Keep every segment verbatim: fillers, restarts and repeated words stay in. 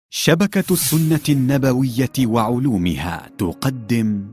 شبكة السنة النبوية وعلومها تقدم.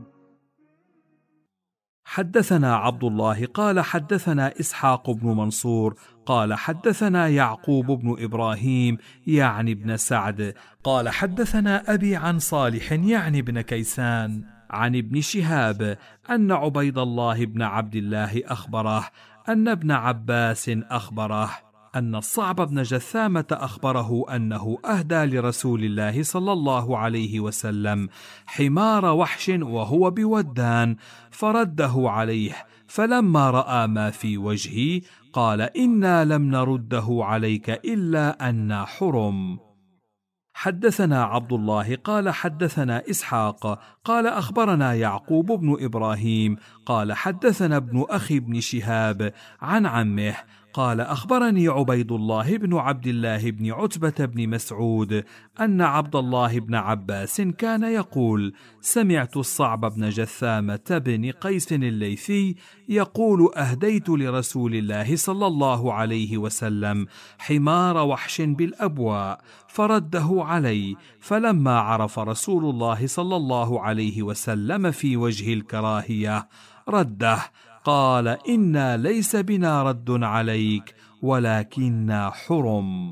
حدثنا عبد الله قال حدثنا إسحاق بن منصور قال حدثنا يعقوب بن إبراهيم يعني بن سعد قال حدثنا أبي عن صالح يعني بن كيسان عن ابن شهاب أن عبيد الله بن عبد الله أخبره أن ابن عباس أخبره أن الصعب بن جثامة أخبره أنه أهدى لرسول الله صلى الله عليه وسلم حمار وحش وهو بودان فرده عليه، فلما رأى ما في وجهي قال: إنا لم نرده عليك إلا أن حرم. حدثنا عبد الله قال حدثنا إسحاق قال أخبرنا يعقوب بن إبراهيم قال حدثنا ابن أخي بن شهاب عن عمه قال أخبرني عبيد الله بن عبد الله بن عتبة بن مسعود أن عبد الله بن عباس كان يقول: سمعت الصعب بن جثامة بن قيس الليثي يقول: أهديت لرسول الله صلى الله عليه وسلم حمار وحش بالأبواء فرده علي، فلما عرف رسول الله صلى الله عليه وسلم في وجه الكراهية رده، قال: إنا ليس بنا رد عليك ولكننا حرم.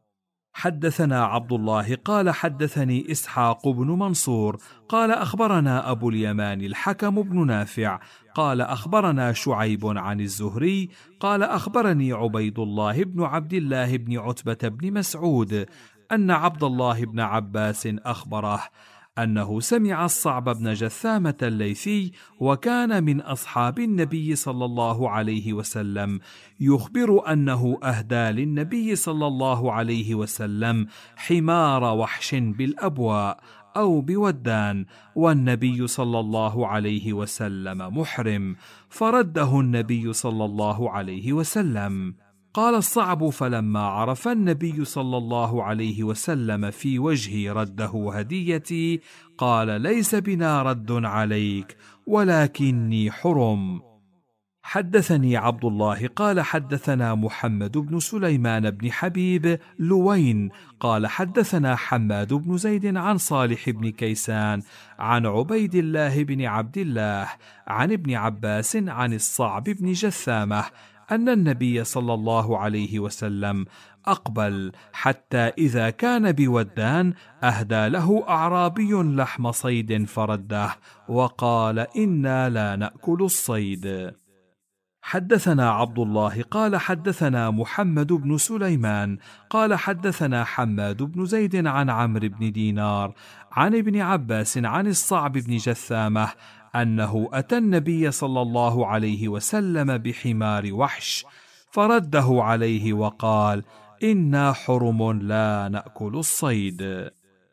حدثنا عبد الله قال حدثني إسحاق بن منصور قال أخبرنا أبو اليمان الحكم بن نافع قال أخبرنا شعيب عن الزهري قال أخبرني عبيد الله بن عبد الله بن عتبة بن مسعود أن عبد الله بن عباس أخبره أنه سمع الصعب بن جثامة الليثي وكان من أصحاب النبي صلى الله عليه وسلم يخبر أنه أهدى للنبي صلى الله عليه وسلم حمار وحش بالأبواء أو بودان، والنبي صلى الله عليه وسلم محرم، فرده النبي صلى الله عليه وسلم. قال الصعب: فلما عرف النبي صلى الله عليه وسلم في وجهي رده هديتي قال: ليس بنا رد عليك ولكني حرم. حدثني عبد الله قال حدثنا محمد بن سليمان بن حبيب لوين قال حدثنا حماد بن زيد عن صالح بن كيسان عن عبيد الله بن عبد الله عن ابن عباس عن الصعب بن جثامة أن النبي صلى الله عليه وسلم أقبل حتى إذا كان بودان أهدى له أعرابي لحم صيد فرده وقال: إنا لا نأكل الصيد. حدثنا عبد الله قال حدثنا محمد بن سليمان قال حدثنا حماد بن زيد عن عمرو بن دينار عن ابن عباس عن الصعب بن جثامة أنه أتى النبي صلى الله عليه وسلم بحمار وحش فرده عليه وقال: إنا حرم لا نأكل الصيد.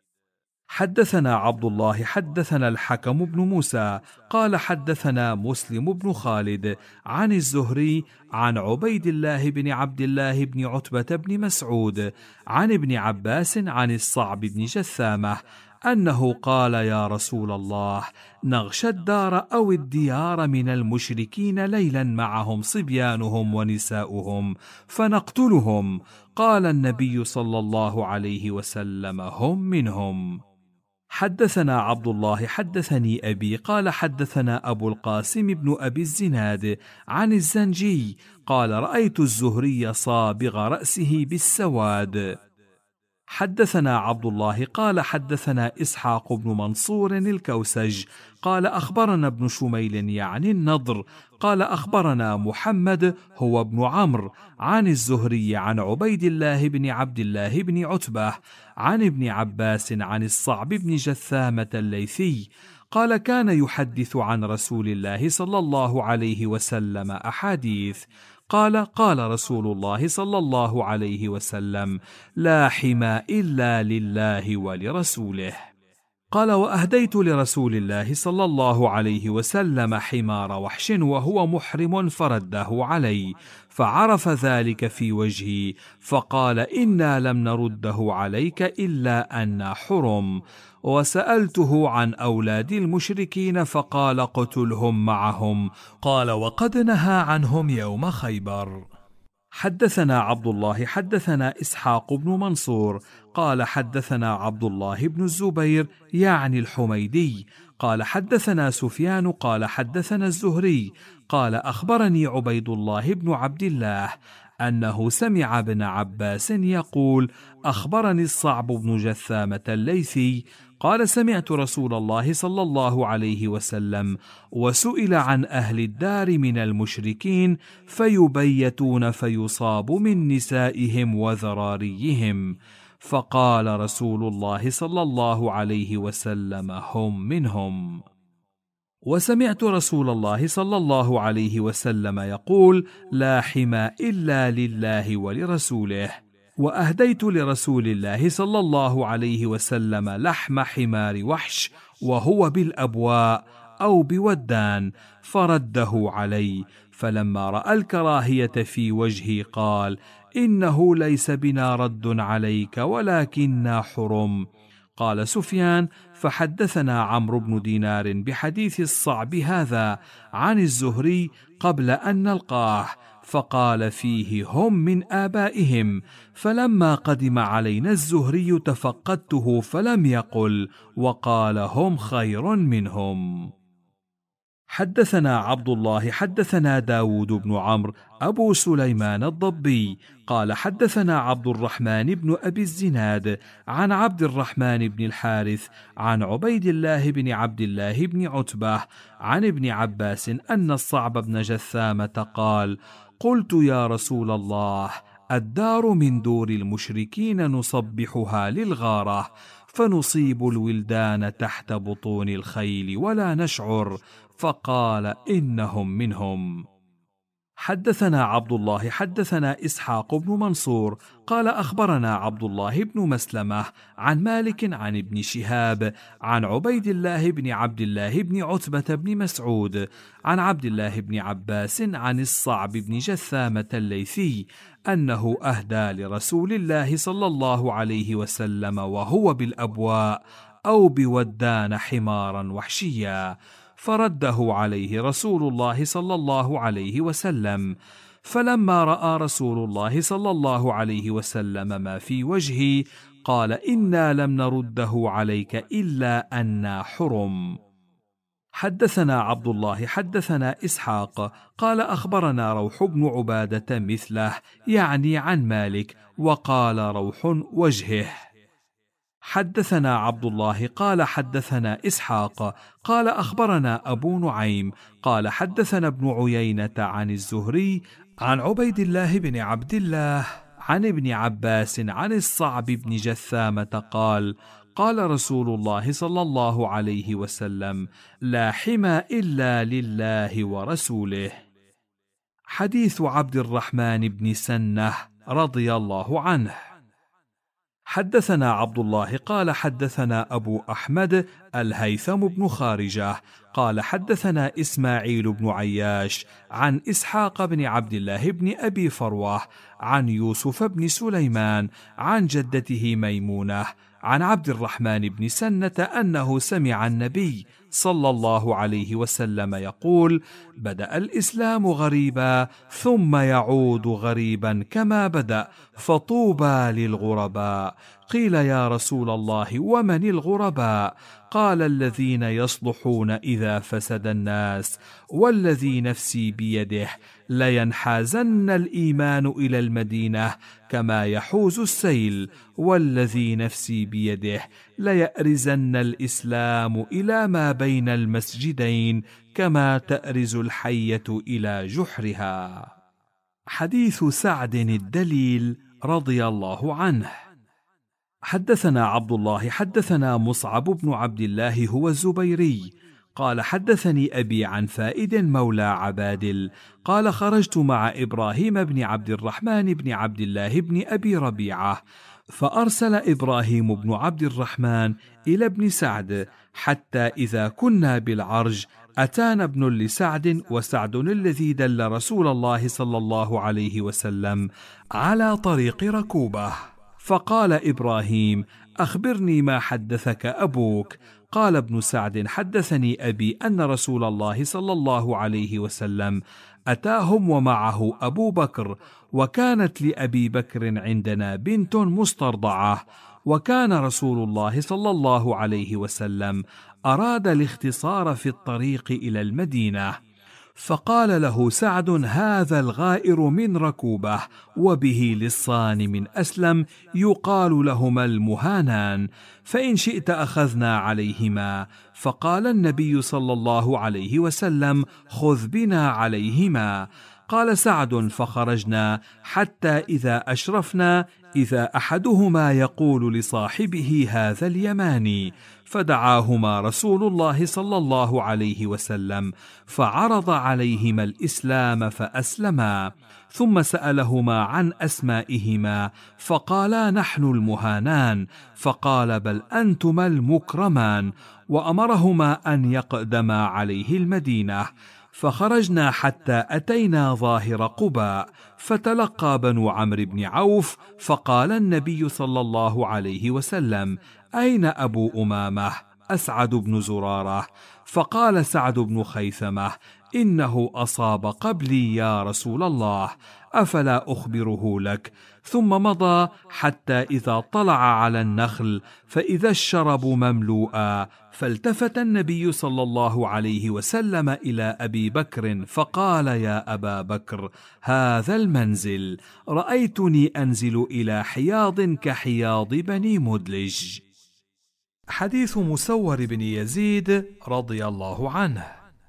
حدثنا عبد الله حدثنا الحكم بن موسى قال حدثنا مسلم بن خالد عن الزهري عن عبيد الله بن عبد الله بن عتبة بن مسعود عن ابن عباس عن الصعب بن جثامة أنه قال: يا رسول الله، نغشى الدار أو الديار من المشركين ليلا معهم صبيانهم ونساؤهم فنقتلهم. قال النبي صلى الله عليه وسلم: هم منهم. حدثنا عبد الله حدثني أبي قال حدثنا أبو القاسم بن أبي الزناد عن الزنجي قال: رأيت الزهري صابغ رأسه بالسواد. حدثنا عبد الله قال حدثنا إسحاق بن منصور الكوسج قال أخبرنا ابن شميل يعني النضر قال أخبرنا محمد هو ابن عمرو عن الزهري عن عبيد الله بن عبد الله بن عتبة عن ابن عباس عن الصعب بن جثامة الليثي قال: كان يحدث عن رسول الله صلى الله عليه وسلم أحاديث. قال: قال رسول الله صلى الله عليه وسلم: لا حمى إلا لله ولرسوله. قال: وأهديت لرسول الله صلى الله عليه وسلم حمار وحش وهو محرم فرده علي، فعرف ذلك في وجهي فقال: إنا لم نرده عليك إلا أن حرم. وسألته عن أولاد المشركين فقال: اقتلهم معهم. قال: وقد نهى عنهم يوم خيبر. حدثنا عبد الله حدثنا إسحاق بن منصور قال حدثنا عبد الله بن الزبير يعني الحميدي قال حدثنا سفيان قال حدثنا الزهري قال أخبرني عبيد الله بن عبد الله أنه سمع ابن عباس يقول أخبرني الصعب بن جثامة الليثي قال سمعت رسول الله صلى الله عليه وسلم وسئل عن أهل الدار من المشركين فيبيتون فيصاب من نسائهم وذراريهم، فقال رسول الله صلى الله عليه وسلم هم منهم. وسمعت رسول الله صلى الله عليه وسلم يقول لا حمى إلا لله ولرسوله، وأهديت لرسول الله صلى الله عليه وسلم لحم حمار وحش وهو بالأبواء أو بودان فرده علي، فلما رأى الكراهية في وجهي قال إنه ليس بنا رد عليك ولكننا حرم. قال سفيان فحدثنا عمرو بن دينار بحديث الصعب هذا عن الزهري قبل أن نلقاه، فقال فيه هم من آبائهم، فلما قدم علينا الزهري تفقدته فلم يقل وقال هم خير منهم. حدثنا عبد الله حدثنا داود بن عمرو أبو سليمان الضبي قال حدثنا عبد الرحمن بن أبي الزناد عن عبد الرحمن بن الحارث عن عبيد الله بن عبد الله بن عتبة عن ابن عباس أن الصعب بن جثامة قال قلت يا رسول الله الدار من دور المشركين نصبحها للغارة فنصيب الولدان تحت بطون الخيل ولا نشعر، فقال إنهم منهم. حدثنا عبد الله حدثنا إسحاق بن منصور قال أخبرنا عبد الله بن مسلمة عن مالك عن ابن شهاب عن عبيد الله بن عبد الله بن عتبة بن مسعود عن عبد الله بن عباس عن الصعب بن جثامة الليثي أنه أهدى لرسول الله صلى الله عليه وسلم وهو بالأبواء أو بودان حمارا وحشيا، فرده عليه رسول الله صلى الله عليه وسلم، فلما رأى رسول الله صلى الله عليه وسلم ما في وجهي قال إنا لم نرده عليك إلا أنا حرم. حدثنا عبد الله حدثنا إسحاق قال أخبرنا روح بن عبادة مثله يعني عن مالك، وقال روح وجهه. حدثنا عبد الله قال حدثنا إسحاق قال أخبرنا أبو نعيم قال حدثنا ابن عيينة عن الزهري عن عبيد الله بن عبد الله عن ابن عباس عن الصعب بن جثامة قال قال رسول الله صلى الله عليه وسلم لا حمى إلا لله ورسوله. حديث عبد الرحمن بن سنة رضي الله عنه. حدثنا عبد الله قال حدثنا أبو أحمد الهيثم بن خارجة قال حدثنا إسماعيل بن عياش عن إسحاق بن عبد الله بن أبي فروة عن يوسف بن سليمان عن جدته ميمونة عن عبد الرحمن بن سنة أنه سمع النبي صلى الله عليه وسلم يقول بدأ الإسلام غريبا ثم يعود غريبا كما بدأ فطوبى للغرباء. قيل يا رسول الله ومن الغرباء؟ قال الذين يصلحون إذا فسد الناس، والذي نفسي بيده لينحازن الإيمان إلى المدينة كما يحوز السيل، والذي نفسي بيده ليأرزن الإسلام إلى ما بين المسجدين كما تأرز الحية إلى جحرها. حديث سعد الدليل رضي الله عنه. حدثنا عبد الله حدثنا مصعب بن عبد الله هو الزبيري قال حدثني أبي عن فائد مولى عبادل قال خرجت مع إبراهيم بن عبد الرحمن بن عبد الله بن أبي ربيعة، فأرسل إبراهيم بن عبد الرحمن إلى ابن سعد حتى إذا كنا بالعرج أتانا ابن لسعد وسعد الذي دل رسول الله صلى الله عليه وسلم على طريق ركوبة، فقال إبراهيم أخبرني ما حدثك أبوك؟ قال ابن سعد حدثني أبي أن رسول الله صلى الله عليه وسلم أتاهم ومعه أبو بكر وكانت لأبي بكر عندنا بنت مسترضعة، وكان رسول الله صلى الله عليه وسلم أراد الاختصار في الطريق إلى المدينة، فقال له سعد: هذا الغائر من ركوبة، وبه للصان من أسلم يقال لهما المهانان، فإن شئت أخذنا عليهما. فقال النبي صلى الله عليه وسلم: خذ بنا عليهما. قال سعد: فخرجنا حتى إذا أشرفنا إذا أحدهما يقول لصاحبه: هذا اليماني، فدعاهما رسول الله صلى الله عليه وسلم، فعرض عليهما الإسلام فأسلما، ثم سألهما عن أسمائهما، فقالا: نحن المهانان، فقال: بل أنتما المكرمان، وأمرهما أن يقدما عليه المدينة. فخرجنا حتى أتينا ظاهر قباء، فتلقى بنو عمرو بن عوف، فقال النبي صلى الله عليه وسلم: أين أبو أمامة؟ أسعد بن زرارة. فقال سعد بن خيثمة: إنه أصاب قبلي يا رسول الله، أفلا أخبره لك؟ ثم مضى حتى إذا طلع على النخل فإذا الشرب مملوءا، فالتفت النبي صلى الله عليه وسلم إلى أبي بكر فقال: يا أبا بكر، هذا المنزل، رأيتني أنزل إلى حياض كحياض بني مدلج. حديث مسور بن يزيد رضي الله عنه.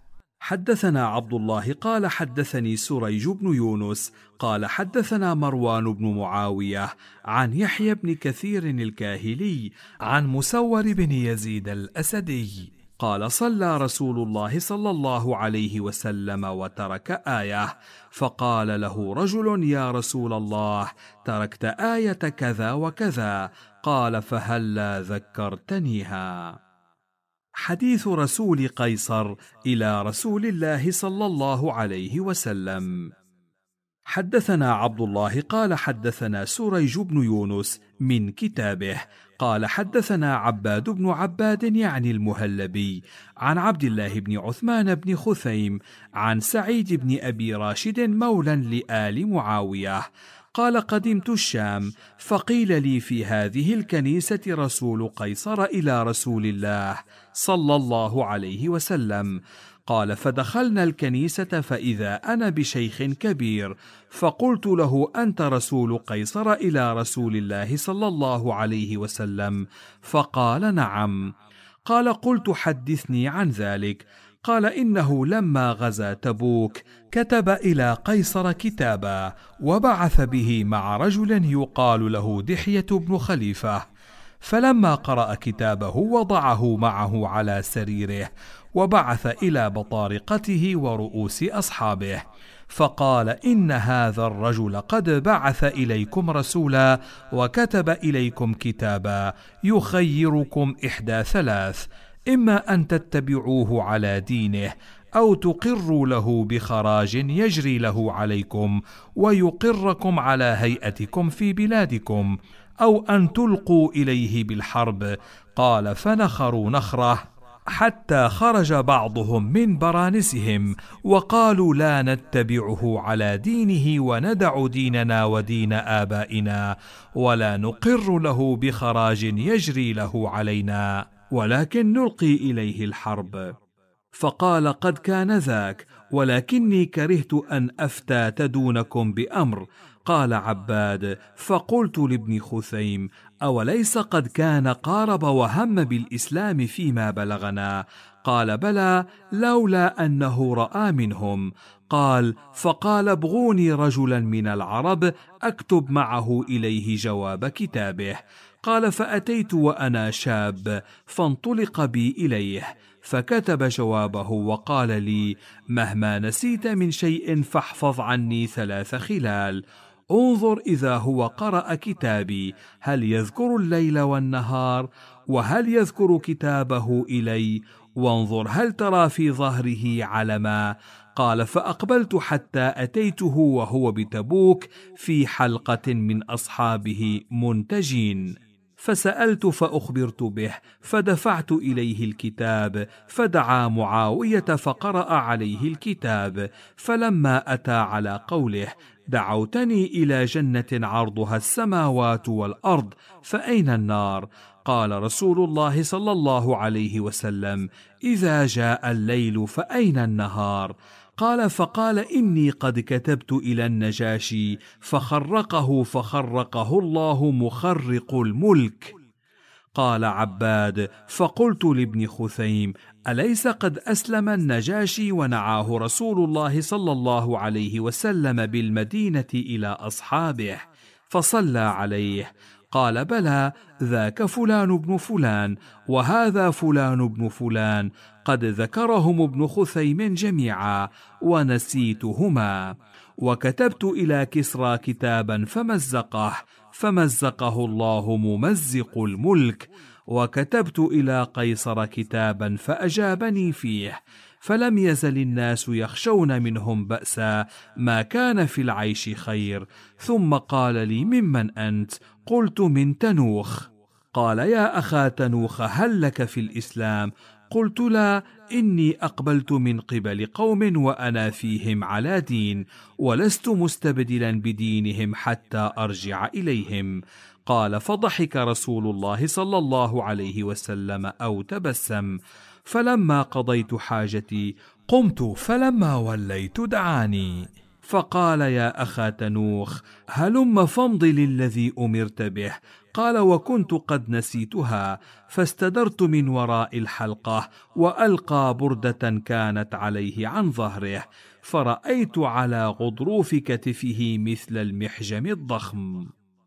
حدثنا عبد الله قال حدثني سريج بن يونس قال حدثنا مروان بن معاوية عن يحيى بن كثير الكاهلي عن مسور بن يزيد الأسدي قال: صلى رسول الله صلى الله عليه وسلم وترك آية، فقال له رجل: يا رسول الله، تركت آية كذا وكذا. قال: فهلا ذكرتنيها. حديث رسول قيصر إلى رسول الله صلى الله عليه وسلم. حدثنا عبد الله قال حدثنا سريج بن يونس من كتابه قال حدثنا عباد بن عباد يعني المهلبي عن عبد الله بن عثمان بن خثيم عن سعيد بن أبي راشد مولى لآل معاوية قال: قدمت الشام، فقيل لي في هذه الكنيسة رسول قيصر إلى رسول الله صلى الله عليه وسلم. قال: فدخلنا الكنيسة فإذا أنا بشيخ كبير، فقلت له: أنت رسول قيصر إلى رسول الله صلى الله عليه وسلم؟ فقال: نعم. قال: قلت: حدثني عن ذلك. قال: إنه لما غزا تبوك كتب إلى قيصر كتابا، وبعث به مع رجل يقال له دحية بن خليفة، فلما قرأ كتابه وضعه معه على سريره، وبعث إلى بطارقته ورؤوس أصحابه، فقال: إن هذا الرجل قد بعث إليكم رسولا وكتب إليكم كتابا يخيركم إحدى ثلاث: إما أن تتبعوه على دينه، أو تقروا له بخراج يجري له عليكم ويقركم على هيئتكم في بلادكم، أو أن تلقوا إليه بالحرب. قال: فنخروا نخره حتى خرج بعضهم من برانسهم وقالوا: لا نتبعه على دينه وندع ديننا ودين آبائنا، ولا نقر له بخراج يجري له علينا، ولكن نلقي إليه الحرب. فقال: قد كان ذاك، ولكني كرهت أن أفتات دونكم بأمر. قال عباد: فقلت لابن خثيم: أوليس قد كان قارب وهم بالإسلام فيما بلغنا؟ قال: بلى، لولا أنه رأى منهم. قال: فقال: ابغوني رجلا من العرب أكتب معه إليه جواب كتابه. قال: فأتيت وأنا شاب، فانطلق بي إليه، فكتب جوابه وقال لي: مهما نسيت من شيء فاحفظ عني ثلاث خلال: انظر إذا هو قرأ كتابي هل يذكر الليل والنهار، وهل يذكر كتابه إلي، وانظر هل ترى في ظهره علما. قال: فأقبلت حتى أتيته وهو بتبوك في حلقة من أصحابه منتجين، فسألت فأخبرت به، فدفعت إليه الكتاب، فدعا معاوية فقرأ عليه الكتاب، فلما أتى على قوله: دعوتني إلى جنة عرضها السماوات والأرض، فأين النار؟ قال رسول الله صلى الله عليه وسلم: إذا جاء الليل فأين النهار؟ قال: فقال: إني قد كتبت إلى النجاشي فخرقه فخرقه الله مخرق الملك. قال عباد: فقلت لابن خثيم: أليس قد أسلم النجاشي ونعاه رسول الله صلى الله عليه وسلم بالمدينة إلى أصحابه فصلى عليه؟ قال: بلى، ذاك فلان ابن فلان وهذا فلان ابن فلان، قد ذكرهم ابن خثيم جميعا ونسيتهما. وكتبت إلى كسرى كتابا فمزقه فمزقه الله ممزق الملك، وكتبت إلى قيصر كتابا فأجابني فيه، فلم يزل الناس يخشون منهم بأسا، ما كان في العيش خير. ثم قال لي: ممن أنت؟ قلت: من تنوخ. قال: يا أخا تنوخ، هل لك في الإسلام؟ قلت: لا، إني أقبلت من قبل قوم وأنا فيهم على دين، ولست مستبدلا بدينهم حتى أرجع إليهم. قال: فضحك رسول الله صلى الله عليه وسلم أو تبسم. فلما قضيت حاجتي قمت، فلما وليت دعاني فقال: يا أخا تنوخ، هلم فامض للذي أمرت به. قال: وكنت قد نسيتها، فاستدرت من وراء الحلقة وألقى بردة كانت عليه عن ظهره، فرأيت على غضروف كتفه مثل المحجم الضخم.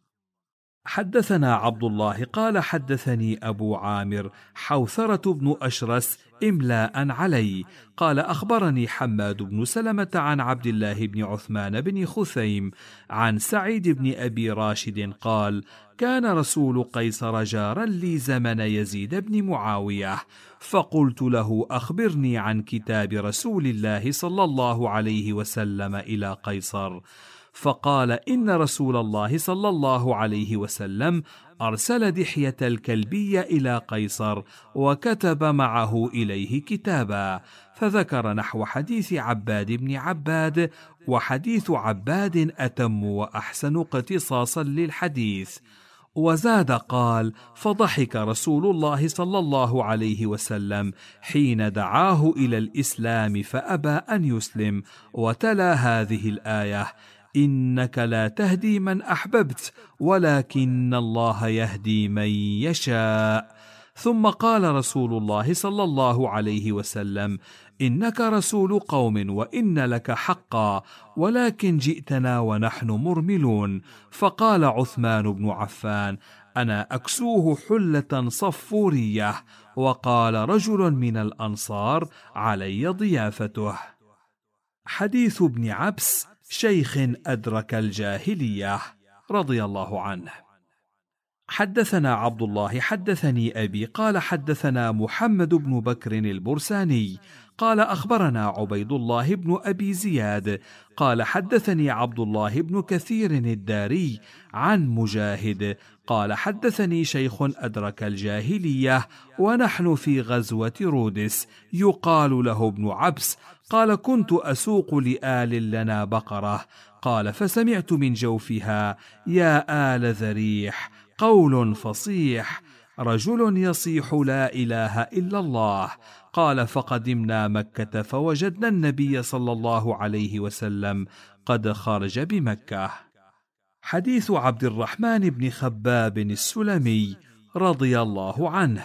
حدثنا عبد الله قال: حدثني أبو عامر حوثرة بن أشرس إملاء علي قال: أخبرني حماد بن سلمة عن عبد الله بن عثمان بن خثيم عن سعيد بن أبي راشد قال: كان رسول قيصر جارا لي زمن يزيد بن معاوية، فقلت له: أخبرني عن كتاب رسول الله صلى الله عليه وسلم إلى قيصر. فقال: إن رسول الله صلى الله عليه وسلم أرسل دحية الكلبي إلى قيصر وكتب معه إليه كتابا، فذكر نحو حديث عباد بن عباد، وحديث عباد أتم وأحسن اقتصاصا للحديث. وزاد قال: فضحك رسول الله صلى الله عليه وسلم حين دعاه إلى الإسلام فأبى أن يسلم، وتلا هذه الآية: إنك لا تهدي من أحببت ولكن الله يهدي من يشاء. ثم قال رسول الله صلى الله عليه وسلم: إنك رسول قوم وإن لك حقا، ولكن جئتنا ونحن مرملون. فقال عثمان بن عفان: أنا أكسوه حلة صفورية. وقال رجل من الأنصار: علي ضيافته. حديث ابن عبس شيخ أدرك الجاهلية رضي الله عنه. حدثنا عبد الله حدثني أبي قال: حدثنا محمد بن بكر البرساني قال: أخبرنا عبيد الله بن أبي زياد قال: حدثني عبد الله بن كثير الداري عن مجاهد قال: حدثني شيخ أدرك الجاهلية ونحن في غزوة رودس يقال له ابن عبس. قال: كنت أسوق لآل لنا بقرة. قال: فسمعت من جوفها: يا آل ذريح، قول فصيح، رجل يصيح لا إله إلا الله. قال: فقدمنا مكة فوجدنا النبي صلى الله عليه وسلم قد خرج بمكة. حديث عبد الرحمن بن خباب السلمي رضي الله عنه.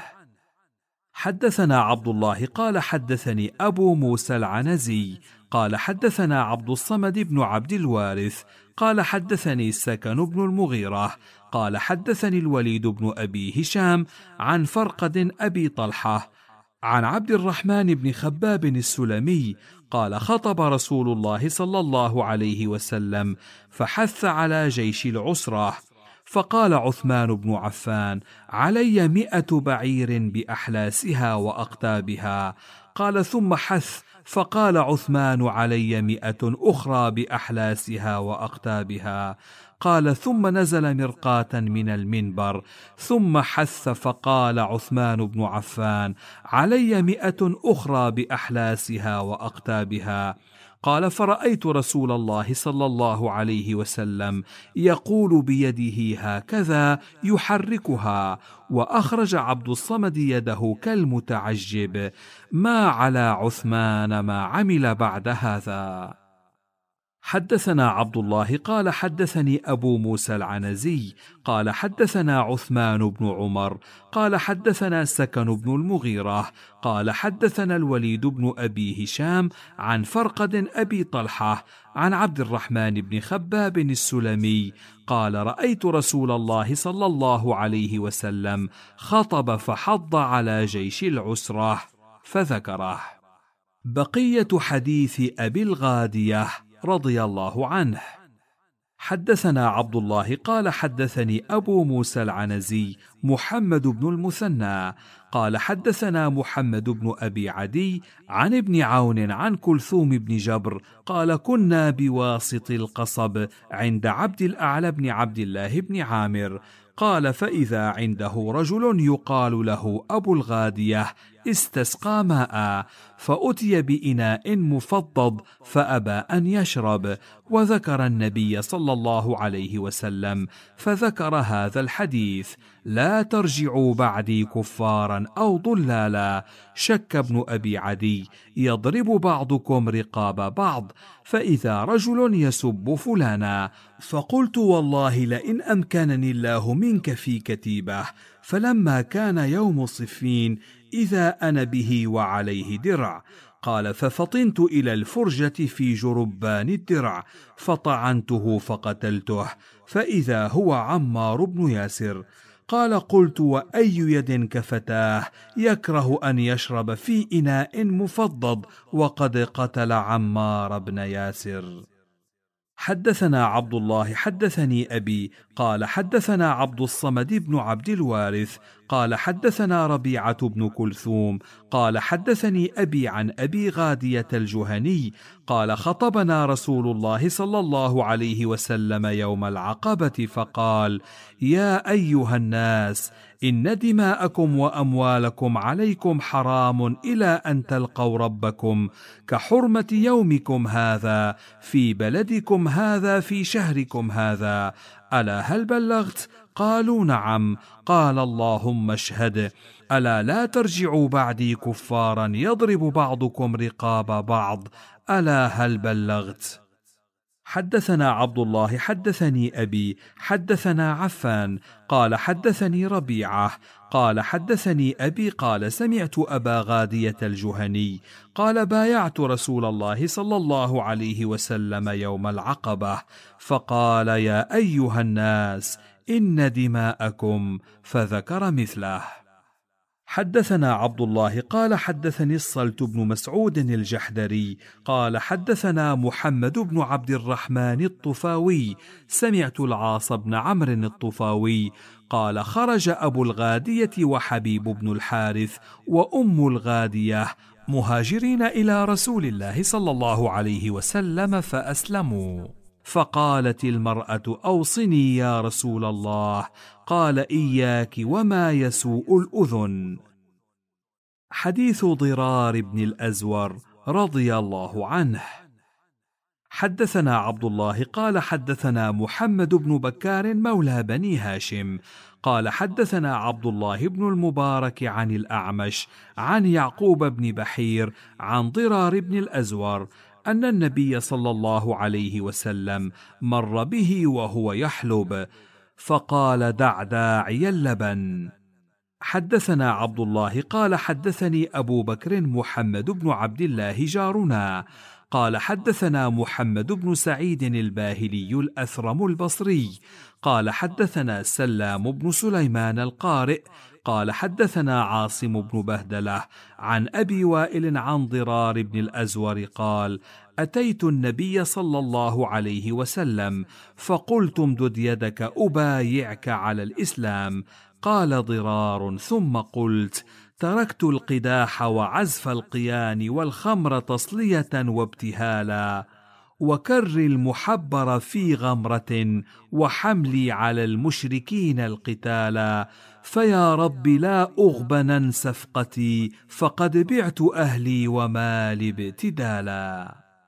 حدثنا عبد الله قال: حدثني أبو موسى العنزي قال: حدثنا عبد الصمد بن عبد الوارث قال: حدثني السكن بن المغيرة قال: حدثني الوليد بن أبي هشام عن فرقد أبي طلحة عن عبد الرحمن بن خباب السلمي قال: خطب رسول الله صلى الله عليه وسلم فحث على جيش العسرة، فقال عثمان بن عفان: علي مئة بعير بأحلاسها وأقتابها. قال: ثم حث، فقال عثمان: علي مئة أخرى بأحلاسها وأقتابها. قال: ثم نزل مرقاة من المنبر، ثم حث، فقال عثمان بن عفان: علي مئة أخرى بأحلاسها وأقتابها. قال: فرأيت رسول الله صلى الله عليه وسلم يقول بيده هكذا يحركها، وأخرج عبد الصمد يده كالمتعجب: ما على عثمان ما عمل بعد هذا. حدثنا عبد الله قال حدثني أبو موسى العنزي قال حدثنا عثمان بن عمر قال حدثنا سكن بن المغيرة قال حدثنا الوليد بن أبي هشام عن فرقد أبي طلحة عن عبد الرحمن بن خباب السلمي قال: رأيت رسول الله صلى الله عليه وسلم خطب فحض على جيش العسرة فذكره. بقية حديث أبي الغادية رضي الله عنه. حدثنا عبد الله قال حدثني أبو موسى العنزي محمد بن المثنى قال حدثنا محمد بن أبي عدي عن ابن عون عن كلثوم بن جبر قال: كنا بواسط القصب عند عبد الأعلى بن عبد الله بن عامر قال: فإذا عنده رجل يقال له أبو الغادية استسقى ماء، فأتي بإناء مفضض فأبى أن يشرب، وذكر النبي صلى الله عليه وسلم فذكر هذا الحديث: لا ترجعوا بعدي كفارا أو ضلالا. شك ابن أبي عدي: يضرب بعضكم رقاب بعض، فإذا رجل يسب فلانا، فقلت: والله لئن أمكنني الله منك في كتيبة. فلما كان يوم صفين إذا أنا به وعليه درع، قال: ففطنت إلى الفرجة في جربان الدرع فطعنته فقتلته، فإذا هو عمار بن ياسر. قال: قلت: وأي يد كفتاه يكره أن يشرب في إناء مفضض وقد قتل عمار بن ياسر. حدثنا عبد الله حدثني أبي قال حدثنا عبد الصمد بن عبد الوارث قال حدثنا ربيعة بن كلثوم قال حدثني أبي عن أبي غادية الجهني قال: خطبنا رسول الله صلى الله عليه وسلم يوم العقبة فقال: يا أيها الناس، إن دماءكم وأموالكم عليكم حرام إلى أن تلقوا ربكم، كحرمة يومكم هذا في بلدكم هذا في شهركم هذا. ألا هل بلغت؟ قالوا: نعم. قال: اللهم اشهد. ألا لا ترجعوا بعدي كفارا يضرب بعضكم رقاب بعض. ألا هل بلغت؟ حدثنا عبد الله حدثني أبي حدثنا عفان قال حدثني ربيعة قال حدثني أبي قال: سمعت أبا غادية الجهني قال: بايعت رسول الله صلى الله عليه وسلم يوم العقبة فقال: يا أيها الناس، إن دماءكم، فذكر مثله. حدثنا عبد الله قال حدثني الصلت بن مسعود الجحدري قال حدثنا محمد بن عبد الرحمن الطفاوي سمعت العاص بن عمرو الطفاوي قال: خرج أبو الغادية وحبيب بن الحارث وأم الغادية مهاجرين إلى رسول الله صلى الله عليه وسلم فأسلموا، فقالت المرأة: أوصني يا رسول الله. قال: إياك وما يسوء الأذن. حديث ضرار بن الأزور رضي الله عنه. حدثنا عبد الله قال حدثنا محمد بن بكار مولى بني هاشم قال حدثنا عبد الله بن المبارك عن الأعمش عن يعقوب بن بحير عن ضرار بن الأزور أن النبي صلى الله عليه وسلم مر به وهو يحلب فقال: دع داعي اللبن. حدثنا عبد الله قال حدثني أبو بكر محمد بن عبد الله جارنا قال حدثنا محمد بن سعيد الباهلي الأثرم البصري قال حدثنا سلام بن سليمان القارئ قال حدثنا عاصم بن بهدلة عن أبي وائل عن ضرار بن الأزور قال: أتيت النبي صلى الله عليه وسلم فقلت: امدد يدك أبايعك على الإسلام. قال ضرار: ثم قلت: تركت القداح وعزف القيان والخمر تصلية وابتهالا، وكر المحبر في غمرة، وحملي على المشركين القتالا، فيا رب لا أغبنا سفقتي، فقد بعت أهلي ومالي ابتدالا.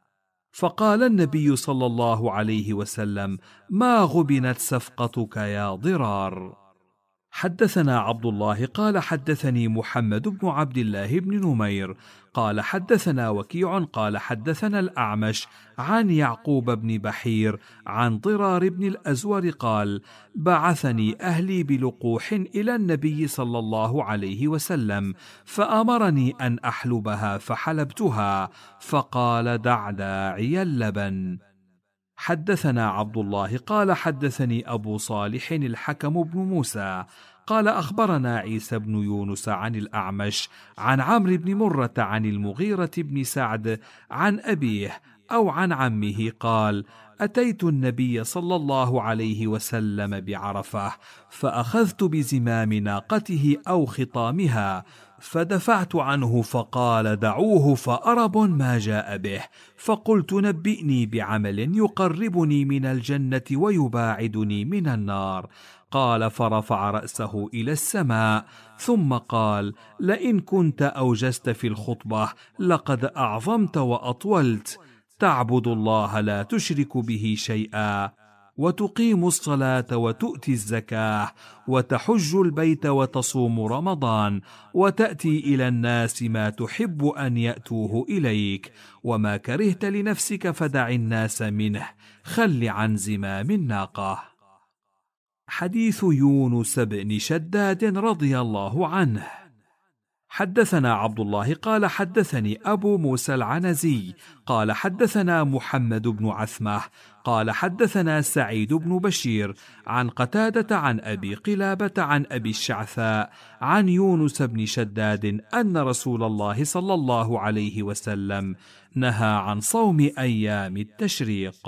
فقال النبي صلى الله عليه وسلم: ما غبنت صفقتك يا ضرار. حدثنا عبد الله قال حدثني محمد بن عبد الله بن نمير قال حدثنا وكيع قال حدثنا الأعمش عن يعقوب بن بحير عن ضرار بن الأزور قال: بعثني أهلي بلقوح إلى النبي صلى الله عليه وسلم، فأمرني أن أحلبها فحلبتها، فقال: دع داعي اللبن. حدثنا عبد الله قال حدثني أبو صالح الحكم بن موسى قال أخبرنا عيسى بن يونس عن الأعمش عن عمرو بن مرة عن المغيرة بن سعد عن أبيه أو عن عمه قال: أتيت النبي صلى الله عليه وسلم بعرفة، فأخذت بزمام ناقته أو خطامها، فدفعت عنه، فقال: دعوه فأرب ما جاء به. فقلت: نبئني بعمل يقربني من الجنة ويباعدني من النار. قال: فرفع رأسه إلى السماء ثم قال: لئن كنت أوجزت في الخطبة لقد أعظمت وأطولت. تعبد الله لا تشرك به شيئا، وتقيم الصلاة وتؤتي الزكاة، وتحج البيت وتصوم رمضان، وتأتي إلى الناس ما تحب أن يأتوه إليك، وما كرهت لنفسك فدع الناس منه، خل عن زمام الناقة. حديث يونس بن شداد رضي الله عنه. حدثنا عبد الله قال حدثني أبو موسى العنزي قال حدثنا محمد بن عثمة قال حدثنا سعيد بن بشير عن قتادة عن أبي قلابة عن أبي الشعثاء عن يونس بن شداد أن رسول الله صلى الله عليه وسلم نهى عن صوم أيام التشريق.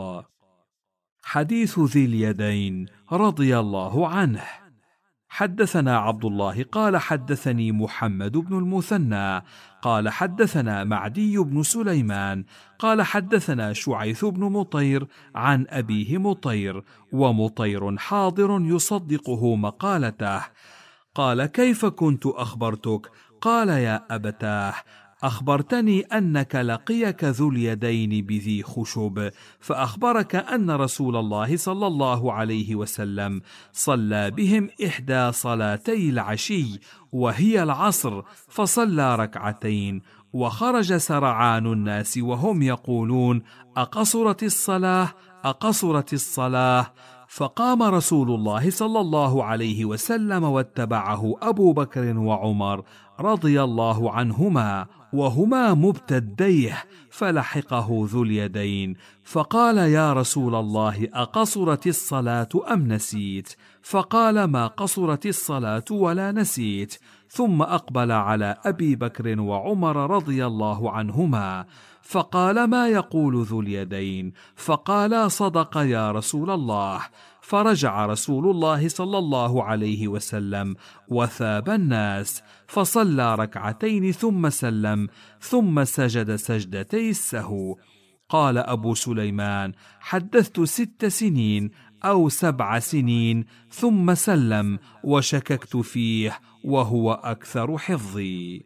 حديث ذي اليدين رضي الله عنه. حدثنا عبد الله قال حدثني محمد بن المثنى قال حدثنا معدي بن سليمان قال حدثنا شعيث بن مطير عن أبيه مطير، ومطير حاضر يصدقه مقالته. قال: كيف كنت أخبرتك؟ قال: يا أبتاه، أخبرتني أنك لقيك ذو اليدين بذي خشب، فأخبرك أن رسول الله صلى الله عليه وسلم صلى بهم إحدى صلاتي العشي وهي العصر، فصلى ركعتين، وخرج سرعان الناس وهم يقولون: أقصرت الصلاة أقصرت الصلاة. فقام رسول الله صلى الله عليه وسلم واتبعه أبو بكر وعمر رضي الله عنهما وهما مبتديه، فلحقه ذو اليدين فقال: يا رسول الله، أقصرت الصلاة أم نسيت؟ فقال: ما قصرت الصلاة ولا نسيت. ثم أقبل على أبي بكر وعمر رضي الله عنهما فقال: ما يقول ذو اليدين؟ فقال: صدق يا رسول الله. فرجع رسول الله صلى الله عليه وسلم وثاب الناس، فصلى ركعتين ثم سلم، ثم سجد سجدتي السهو. قال أبو سليمان: حدثت ست سنين أو سبع سنين ثم سلم، وشككت فيه وهو أكثر حفظي.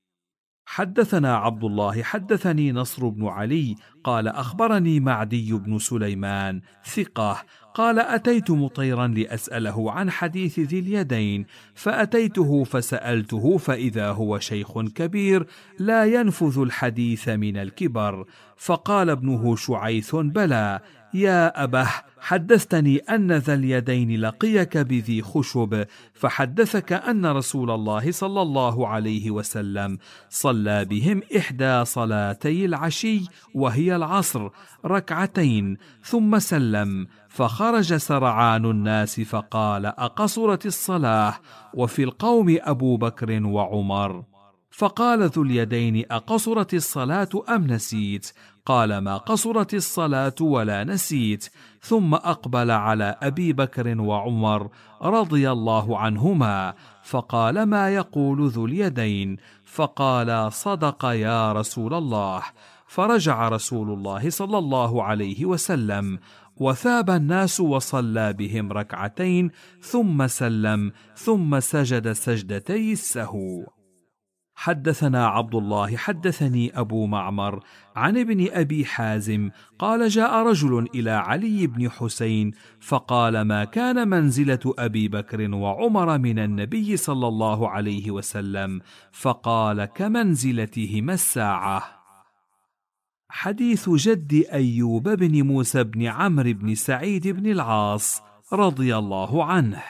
حدثنا عبد الله حدثني نصر بن علي قال أخبرني معدي بن سليمان ثقة قال: أتيت مطيرا لأسأله عن حديث ذي اليدين، فأتيته فسألته، فإذا هو شيخ كبير لا ينفذ الحديث من الكبر. فقال ابنه شعيث: بلى يا أبه، حدثتني أن ذا اليدين لقيك بذي خشب، فحدثك أن رسول الله صلى الله عليه وسلم صلى بهم إحدى صلاتي العشي وهي العصر ركعتين ثم سلم، فخرج سرعان الناس فقال: أقصرت الصلاة؟ وفي القوم أبو بكر وعمر. فقال ذو اليدين: أقصرت الصلاة أم نسيت؟ قال: ما قصرت الصلاة ولا نسيت. ثم أقبل على أبي بكر وعمر رضي الله عنهما فقال: ما يقول ذو اليدين؟ فقال: صدق يا رسول الله. فرجع رسول الله صلى الله عليه وسلم وثاب الناس وصلى بهم ركعتين ثم سلم، ثم سجد سجدتي السهو. حدثنا عبد الله حدثني أبو معمر عن ابن أبي حازم قال جاء رجل إلى علي بن حسين فقال ما كان منزلة أبي بكر وعمر من النبي صلى الله عليه وسلم؟ فقال كمنزلتهما الساعة. حديث جد أيوب بن موسى بن عمرو بن سعيد بن العاص رضي الله عنه.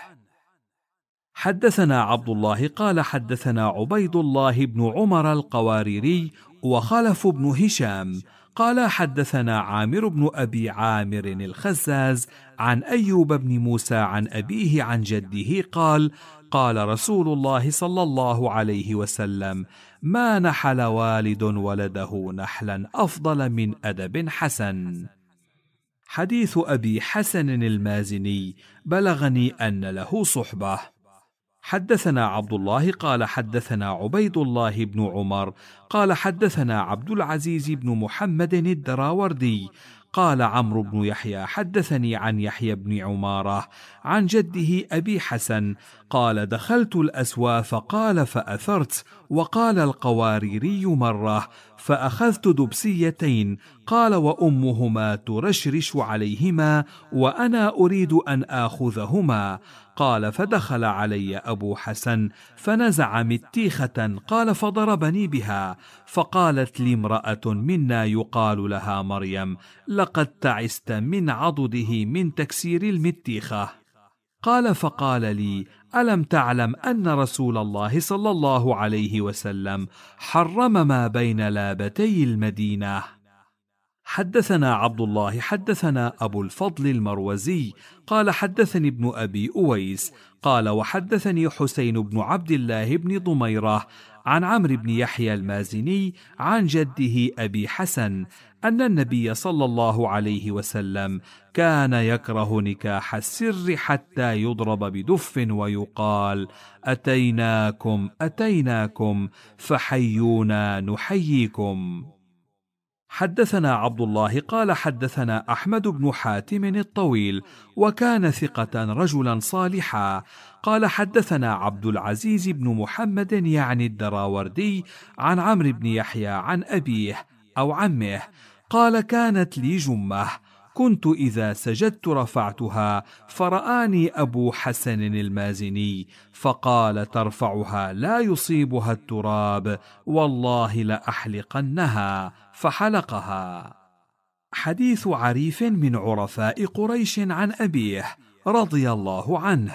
حدثنا عبد الله قال حدثنا عبيد الله بن عمر القواريري وخلف بن هشام قال حدثنا عامر بن أبي عامر الخزاز عن أيوب بن موسى عن أبيه عن جده قال قال رسول الله صلى الله عليه وسلم ما نحل والد ولده نحلا أفضل من أدب حسن. حديث أبي حسن المازني بلغني أن له صحبة. حدثنا عبد الله قال حدثنا عبيد الله بن عمر قال حدثنا عبد العزيز بن محمد الدراوردي قال عمرو بن يحيى حدثني عن يحيى بن عمارة عن جده أبي حسن قال دخلت الأسواف قال فأثرت، وقال القواريري مرة فأخذت دبسيتين قال وأمهما ترشرش عليهما وأنا أريد أن آخذهما قال فدخل علي أبو حسن فنزع متيخة قال فضربني بها فقالت لي امرأة منا يقال لها مريم لقد تعست من عضده من تكسير المتيخة. قال فقال لي ألم تعلم أن رسول الله صلى الله عليه وسلم حرم ما بين لابتي المدينة. حدثنا عبد الله حدثنا أبو الفضل المروزي قال حدثني ابن أبي أويس قال وحدثني حسين بن عبد الله بن ضميرة عن عمرو بن يحيى المازني عن جده أبي حسن أن النبي صلى الله عليه وسلم كان يكره نكاح السر حتى يضرب بدف ويقال أتيناكم أتيناكم فحيونا نحييكم. حدثنا عبد الله قال حدثنا أحمد بن حاتم الطويل وكان ثقة رجلا صالحا قال حدثنا عبد العزيز بن محمد يعني الدراوردي عن عمرو بن يحيى عن أبيه أو عمه قال كانت لي جمة كنت إذا سجدت رفعتها فرآني أبو حسن المازني فقال ترفعها لا يصيبها التراب والله لأحلقنها فحلقها. حديث عريف من عرفاء قريش عن أبيه رضي الله عنه.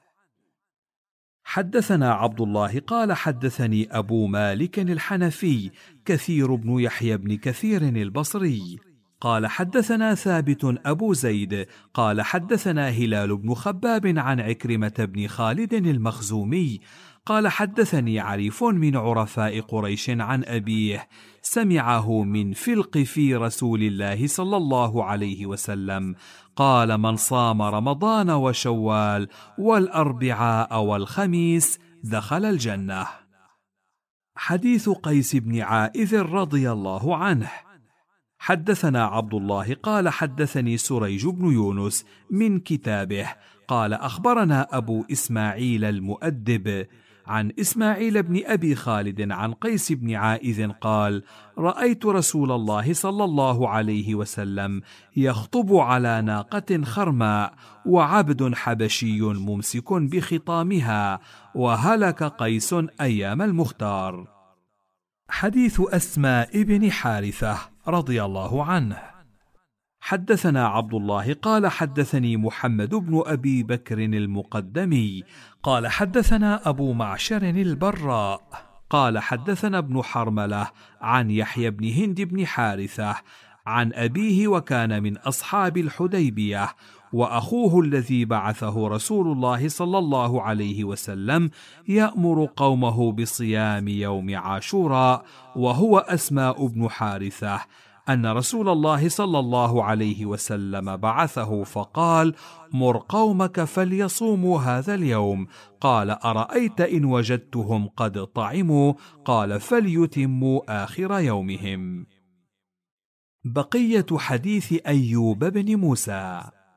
حدثنا عبد الله قال حدثني أبو مالك الحنفي كثير بن يحيى بن كثير البصري قال حدثنا ثابت أبو زيد قال حدثنا هلال بن خباب عن عكرمة بن خالد المخزومي قال حدثني عريف من عرفاء قريش عن أبيه سمعه من فلق في رسول الله صلى الله عليه وسلم قال من صام رمضان وشوال والأربعاء والخميس دخل الجنة. حديث قيس بن عائذ رضي الله عنه. حدثنا عبد الله قال حدثني سريج بن يونس من كتابه قال أخبرنا أبو إسماعيل المؤدب عن إسماعيل بن أبي خالد عن قيس بن عائذ قال رأيت رسول الله صلى الله عليه وسلم يخطب على ناقة خرماء وعبد حبشي ممسك بخطامها وهلك قيس أيام المختار. حديث أسماء بن حارثة رضي الله عنه. حدثنا عبد الله قال حدثني محمد بن أبي بكر المقدمي قال حدثنا أبو معشر البراء قال حدثنا ابن حرملة عن يحيى بن هند بن حارثة عن أبيه وكان من أصحاب الحديبية وأخوه الذي بعثه رسول الله صلى الله عليه وسلم يأمر قومه بصيام يوم عاشوراء وهو أسماء بن حارثة أن رسول الله صلى الله عليه وسلم بعثه فقال مر قومك فليصوموا هذا اليوم قال أرأيت إن وجدتهم قد طعموا قال فليتموا آخر يومهم. بقية حديث أيوب بن موسى.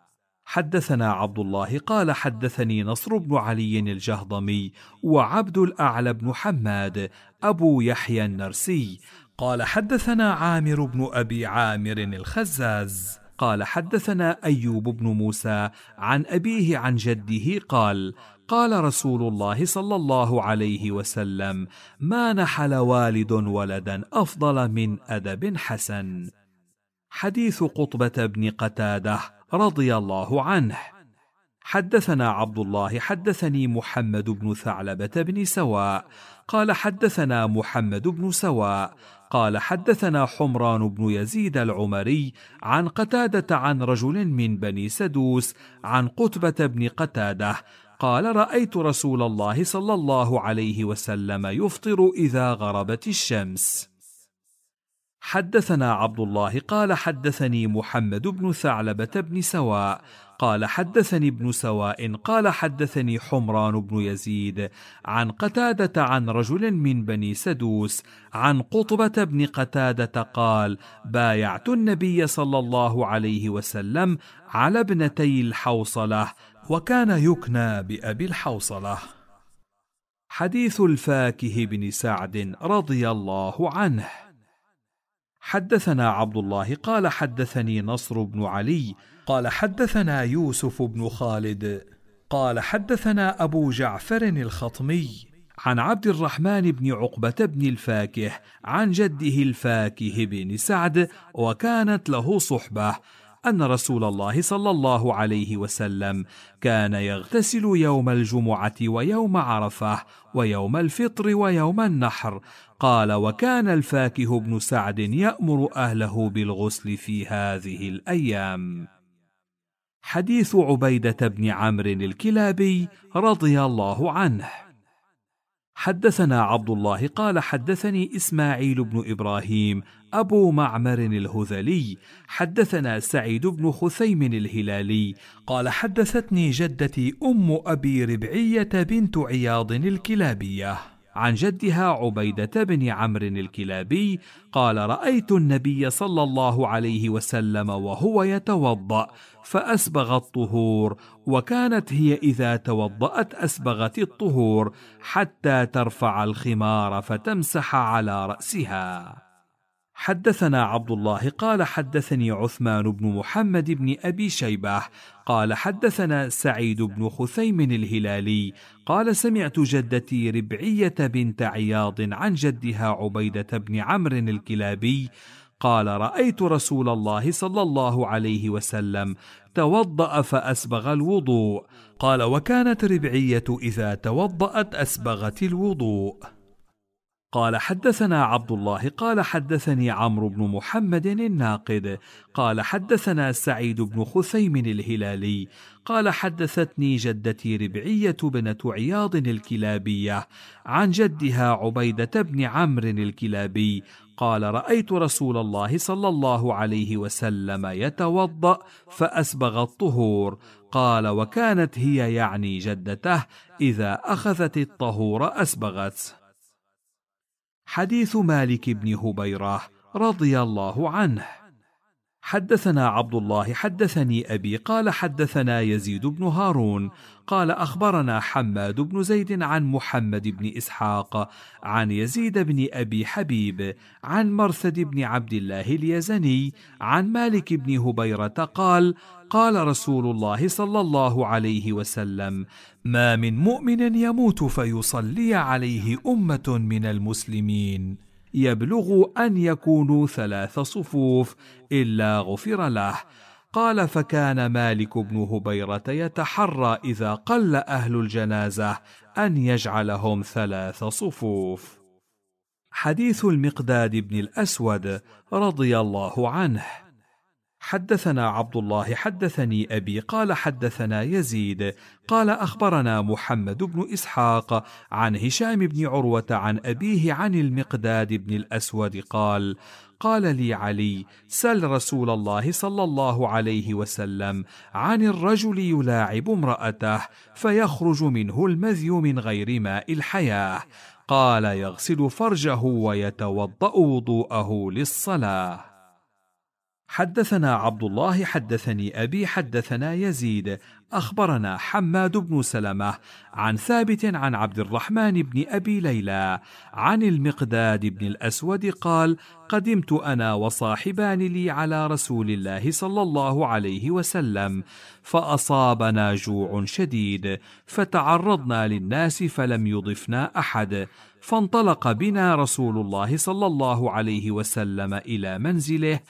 حدثنا عبد الله قال حدثني نصر بن علي الجهضمي وعبد الأعلى بن حماد أبو يحيى النرسي قال حدثنا عامر بن أبي عامر الخزاز قال حدثنا أيوب بن موسى عن أبيه عن جده قال قال رسول الله صلى الله عليه وسلم: ما نحل والد ولدا أفضل من أدب حسن. حديث قطبة بن قتادة رضي الله عنه. حدثنا عبد الله حدثني محمد بن ثعلبة بن سواء قال حدثنا محمد بن سواء قال حدثنا حمران بن يزيد العمري عن قتادة عن رجل من بني سدوس عن قطبة بن قتادة قال: رأيت رسول الله صلى الله عليه وسلم يفطر إذا غربت الشمس. حدثنا عبد الله قال حدثني محمد بن ثعلبة بن سواء قال حدثني ابن سواء قال حدثني حمران بن يزيد عن قتادة عن رجل من بني سدوس عن قطبة بن قتادة قال: بايعت النبي صلى الله عليه وسلم على ابنتي الحوصلة، وكان يكنى بأبي الحوصلة. حديث الفاكه بن سعد رضي الله عنه. حدثنا عبد الله قال حدثني نصر بن علي قال حدثنا يوسف بن خالد قال حدثنا أبو جعفر الخطمي عن عبد الرحمن بن عقبة بن الفاكه عن جده الفاكه بن سعد وكانت له صحبة أن رسول الله صلى الله عليه وسلم كان يغتسل يوم الجمعة ويوم عرفة ويوم الفطر ويوم النحر. قال: وكان الفاكه بن سعد يأمر أهله بالغسل في هذه الأيام. حديث عبيدة بن عمرو الكلابي رضي الله عنه. حدثنا عبد الله قال حدثني إسماعيل بن إبراهيم أبو معمر الهذلي حدثنا سعيد بن خثيم الهلالي قال حدثتني جدتي أم أبي ربعية بنت عياض الكلابية عن جدها عبيدة بن عمرو الكلابي قال: رأيت النبي صلى الله عليه وسلم وهو يتوضأ فأسبغ الطهور، وكانت هي إذا توضأت أسبغت الطهور حتى ترفع الخمار فتمسح على رأسها. حدثنا عبد الله قال حدثني عثمان بن محمد بن أبي شيبة قال حدثنا سعيد بن خثيم الهلالي قال: سمعت جدتي ربعية بنت عياض عن جدها عبيدة بن عمرو الكلابي قال: رأيت رسول الله صلى الله عليه وسلم توضأ فأسبغ الوضوء. قال: وكانت ربعية إذا توضأت أسبغت الوضوء. قال حدثنا عبد الله قال حدثني عمرو بن محمد الناقد قال حدثنا سعيد بن خثيم الهلالي قال حدثتني جدتي ربعية بنت عياض الكلابية عن جدها عبيدة بن عمرو الكلابي قال: رأيت رسول الله صلى الله عليه وسلم يتوضأ فأسبغ الطهور. قال: وكانت هي يعني جدته إذا أخذت الطهور أسبغت. حديث مالك بن هبيرة رضي الله عنه. حدثنا عبد الله حدثني أبي قال حدثنا يزيد بن هارون قال أخبرنا حماد بن زيد عن محمد بن إسحاق عن يزيد بن أبي حبيب عن مرثد بن عبد الله اليزني عن مالك بن هبيرة قال: قال رسول الله صلى الله عليه وسلم: ما من مؤمن يموت فيصلي عليه أمة من المسلمين يبلغ أن يكونوا ثلاث صفوف إلا غفر له. قال: فكان مالك بن هبيرة يتحرى إذا قل أهل الجنازة أن يجعلهم ثلاث صفوف. حديث المقداد بن الأسود رضي الله عنه. حدثنا عبد الله حدثني أبي قال حدثنا يزيد قال أخبرنا محمد بن إسحاق عن هشام بن عروة عن أبيه عن المقداد بن الأسود قال: قال لي علي: سل رسول الله صلى الله عليه وسلم عن الرجل يلاعب امرأته فيخرج منه المذي من غير ماء الحياة. قال: يغسل فرجه ويتوضأ وضوءه للصلاة. حدثنا عبد الله حدثني أبي حدثنا يزيد أخبرنا حماد بن سلمة عن ثابت عن عبد الرحمن بن أبي ليلى عن المقداد بن الأسود قال: قدمت أنا وصاحبان لي على رسول الله صلى الله عليه وسلم فأصابنا جوع شديد فتعرضنا للناس فلم يضفنا أحد، فانطلق بنا رسول الله صلى الله عليه وسلم إلى منزله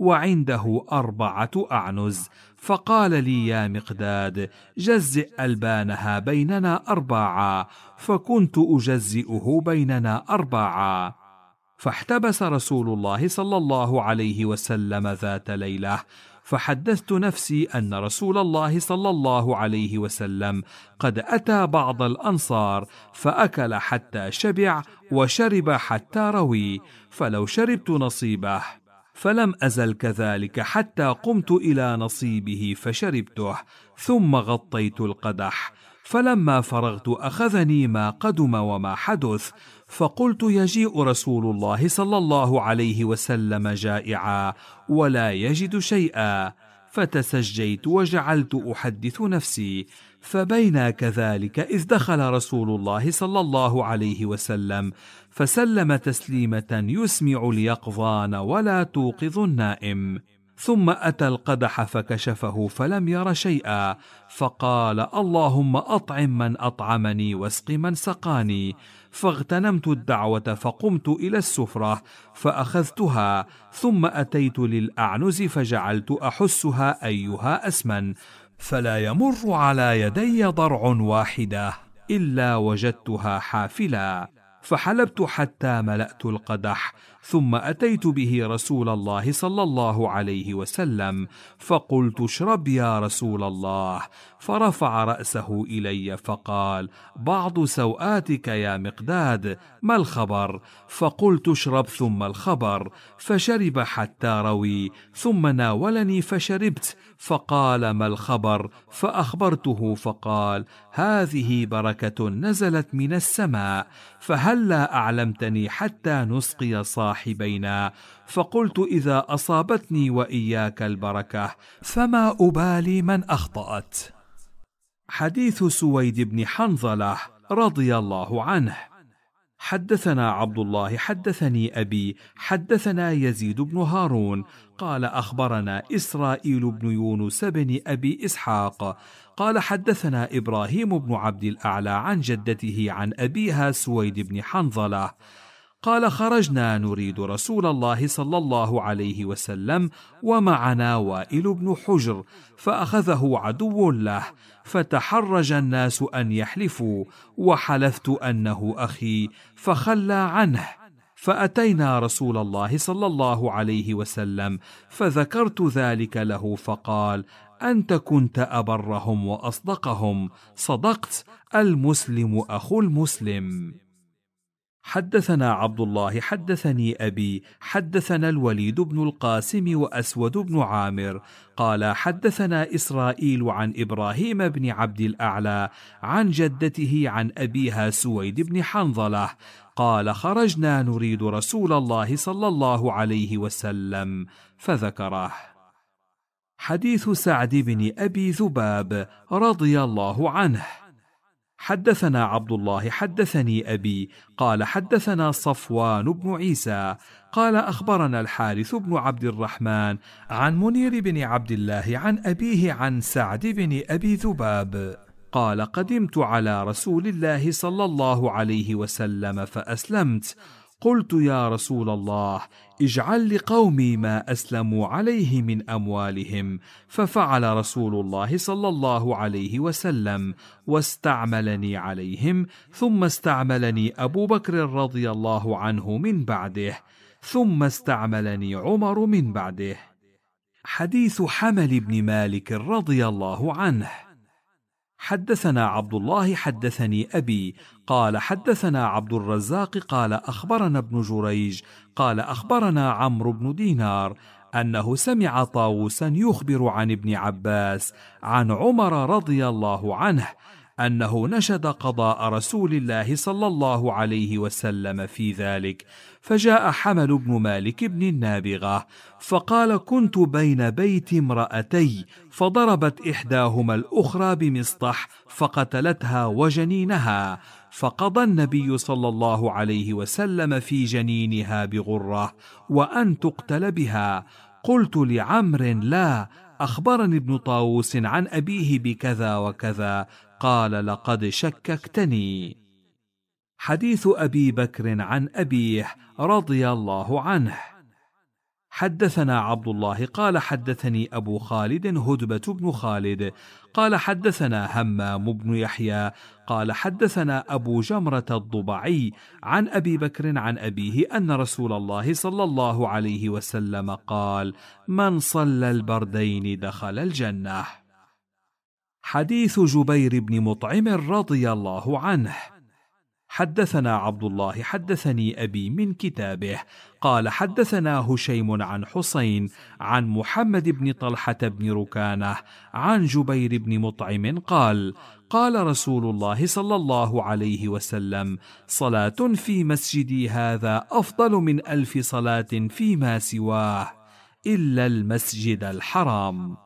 وعنده أربعة أعنز، فقال لي: يا مقداد جزئ ألبانها بيننا أرباعا، فكنت أجزئه بيننا أرباعا. فاحتبس رسول الله صلى الله عليه وسلم ذات ليلة، فحدثت نفسي أن رسول الله صلى الله عليه وسلم قد أتى بعض الأنصار فأكل حتى شبع وشرب حتى روي، فلو شربت نصيبه، فلم أزل كذلك حتى قمت إلى نصيبه فشربته، ثم غطيت القدح، فلما فرغت أخذني ما قدم وما حدث، فقلت: يجيء رسول الله صلى الله عليه وسلم جائعا ولا يجد شيئا، فتسجيت وجعلت أحدث نفسي، فبينا كذلك إذ دخل رسول الله صلى الله عليه وسلم فسلم تسليمة يسمع اليقظان ولا توقظ النائم، ثم أتى القدح فكشفه فلم ير شيئا، فقال: اللهم أطعم من أطعمني واسق من سقاني. فاغتنمت الدعوة فقمت إلى السفرة فأخذتها، ثم أتيت للأعنز فجعلت أحسها أيها أسمن، فلا يمر على يدي ضرع واحدة إلا وجدتها حافلا، فحلبت حتى ملأت القدح، ثم أتيت به رسول الله صلى الله عليه وسلم فقلت: اشرب يا رسول الله، فرفع رأسه إلي فقال: بعض سوآتك يا مقداد، ما الخبر؟ فقلت: اشرب ثم الخبر، فشرب حتى روي، ثم ناولني فشربت، فقال: ما الخبر؟ فأخبرته فقال: هذه بركة نزلت من السماء، فهلا أعلمتني حتى نسقي صاحبينا؟ فقلت: إذا أصابتني وإياك البركة فما أبالي من أخطأت. حديث سويد بن حنظلة رضي الله عنه. حدثنا عبد الله حدثني أبي حدثنا يزيد بن هارون قال أخبرنا إسرائيل بن يونس بن أبي إسحاق قال حدثنا إبراهيم بن عبد الأعلى عن جدته عن أبيها سويد بن حنظلة قال: خرجنا نريد رسول الله صلى الله عليه وسلم ومعنا وائل بن حجر، فأخذه عدو له، فتحرج الناس أن يحلفوا، وحلفت أنه أخي فخلى عنه، فأتينا رسول الله صلى الله عليه وسلم فذكرت ذلك له، فقال: أنت كنت أبرهم وأصدقهم، صدقت، المسلم أخو المسلم. حدثنا عبد الله حدثني أبي حدثنا الوليد بن القاسم وأسود بن عامر قال حدثنا إسرائيل عن إبراهيم بن عبد الأعلى عن جدته عن أبيها سويد بن حنظلة قال: خرجنا نريد رسول الله صلى الله عليه وسلم فذكره. حديث سعد بن أبي ذباب رضي الله عنه. حدثنا عبد الله حدثني أبي قال حدثنا صفوان بن عيسى قال أخبرنا الحارث بن عبد الرحمن عن منير بن عبد الله عن أبيه عن سعد بن أبي ذباب قال: قدمت على رسول الله صلى الله عليه وسلم فأسلمت، قلت: يا رسول الله، اجعل لقومي ما أسلموا عليه من أموالهم، ففعل رسول الله صلى الله عليه وسلم واستعملني عليهم، ثم استعملني أبو بكر رضي الله عنه من بعده، ثم استعملني عمر من بعده. حديث حمل بن مالك رضي الله عنه. حدثنا عبد الله حدثني أبي قال حدثنا عبد الرزاق قال أخبرنا ابن جريج قال أخبرنا عمرو بن دينار أنه سمع طاووسا يخبر عن ابن عباس عن عمر رضي الله عنه أنه نشد قضاء رسول الله صلى الله عليه وسلم في ذلك، فجاء حمل بن مالك بن النابغة فقال: كنت بين بيت امرأتي فضربت إحداهما الأخرى بمسطح فقتلتها وجنينها، فقضى النبي صلى الله عليه وسلم في جنينها بغرة وأن تقتل بها. قلت لعمرو: لا، أخبرني ابن طاووس عن أبيه بكذا وكذا. قال: لقد شككتني. حديث أبي بكر عن أبيه رضي الله عنه. حدثنا عبد الله قال حدثني أبو خالد هدبة بن خالد قال حدثنا همام بن يحيى قال حدثنا أبو جمرة الضبعي عن أبي بكر عن أبيه أن رسول الله صلى الله عليه وسلم قال: من صلى البردين دخل الجنة. حديث جبير بن مطعم رضي الله عنه. حدثنا عبد الله حدثني أبي من كتابه قال حدثنا هشيم عن حسين عن محمد بن طلحة بن ركانة عن جبير بن مطعم قال: قال رسول الله صلى الله عليه وسلم: صلاة في مسجدي هذا أفضل من ألف صلاة فيما سواه إلا المسجد الحرام.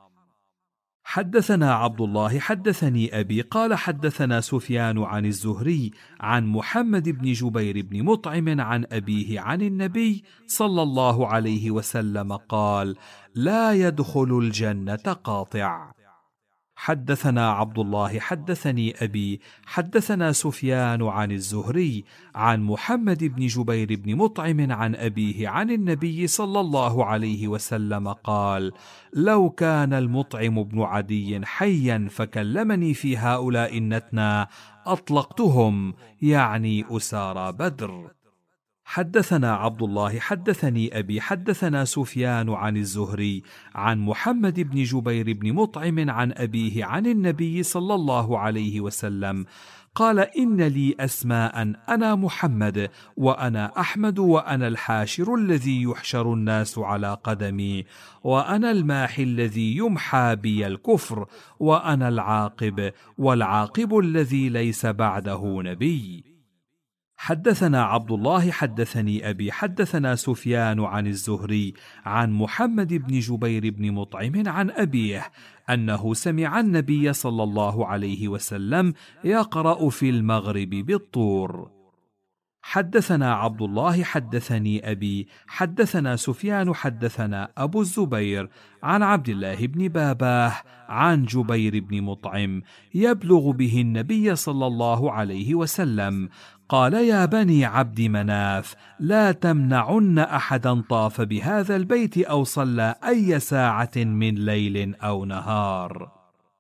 حدثنا عبد الله حدثني أبي قال حدثنا سفيان عن الزهري عن محمد بن جبير بن مطعم عن أبيه عن النبي صلى الله عليه وسلم قال: لا يدخل الجنة قاطع. حدثنا عبد الله حدثني أبي حدثنا سفيان عن الزهري عن محمد بن جبير بن مطعم عن أبيه عن النبي صلى الله عليه وسلم قال: لو كان المطعم بن عدي حيا فكلمني في هؤلاء النتنى أطلقتهم، يعني أسارى بدر. حدثنا عبد الله حدثني أبي حدثنا سفيان عن الزهري عن محمد بن جبير بن مطعم عن أبيه عن النبي صلى الله عليه وسلم قال: إن لي أسماء أنا محمد وأنا أحمد وأنا الحاشر الذي يحشر الناس على قدمي وأنا الماحي الذي يمحى بي الكفر وأنا العاقب والعاقب الذي ليس بعده نبي. حدثنا عبد الله حدثني أبي حدثنا سفيان عن الزهري عن محمد بن جبير بن مطعم عن أبيه أنه سمع النبي صلى الله عليه وسلم يقرأ في المغرب بالطور. حدثنا عبد الله حدثني أبي حدثنا سفيان حدثنا أبو الزبير عن عبد الله بن باباه عن جبير بن مطعم يبلغ به النبي صلى الله عليه وسلم قال: يا بني عبد مناف، لا تمنعن أحدا طاف بهذا البيت أو صلى أي ساعة من ليل أو نهار.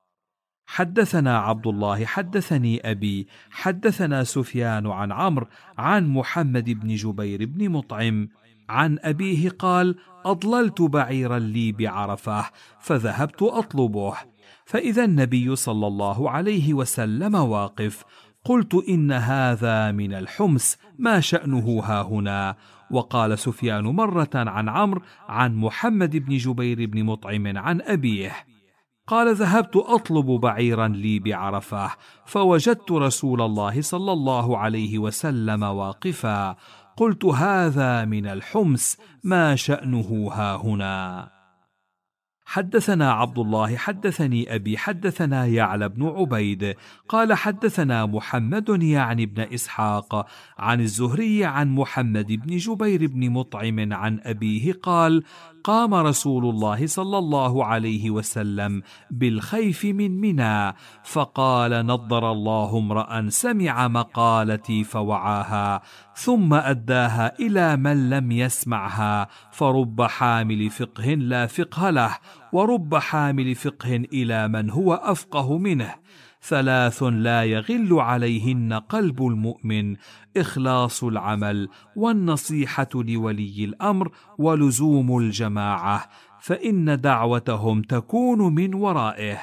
حدثنا عبد الله حدثني أبي حدثنا سفيان عن عمرو عن محمد بن جبير بن مطعم عن أبيه قال: أضللت بعيرا لي بعرفة فذهبت أطلبه، فإذا النبي صلى الله عليه وسلم واقف. قلت: إن هذا من الحمس، ما شأنه هاهنا؟ وقال سفيان مرة عن عمرو عن محمد بن جبير بن مطعم عن أبيه قال: ذهبت أطلب بعيرا لي بعرفة فوجدت رسول الله صلى الله عليه وسلم واقفا. قلت: هذا من الحمس، ما شأنه هاهنا؟ حدثنا عبد الله حدثني أبي حدثنا يعلى بن عبيد قال حدثنا محمد يعني بن إسحاق عن الزهري عن محمد بن جبير بن مطعم عن أبيه قال: قام رسول الله صلى الله عليه وسلم بالخيف من منى فقال: نضر الله امرأ سمع مقالتي فوعاها ثم أداها إلى من لم يسمعها، فرب حامل فقه لا فقه له ورب حامل فقه إلى من هو أفقه منه. ثلاث لا يغل عليهن قلب المؤمن: إخلاص العمل والنصيحة لولي الأمر ولزوم الجماعة، فإن دعوتهم تكون من ورائه.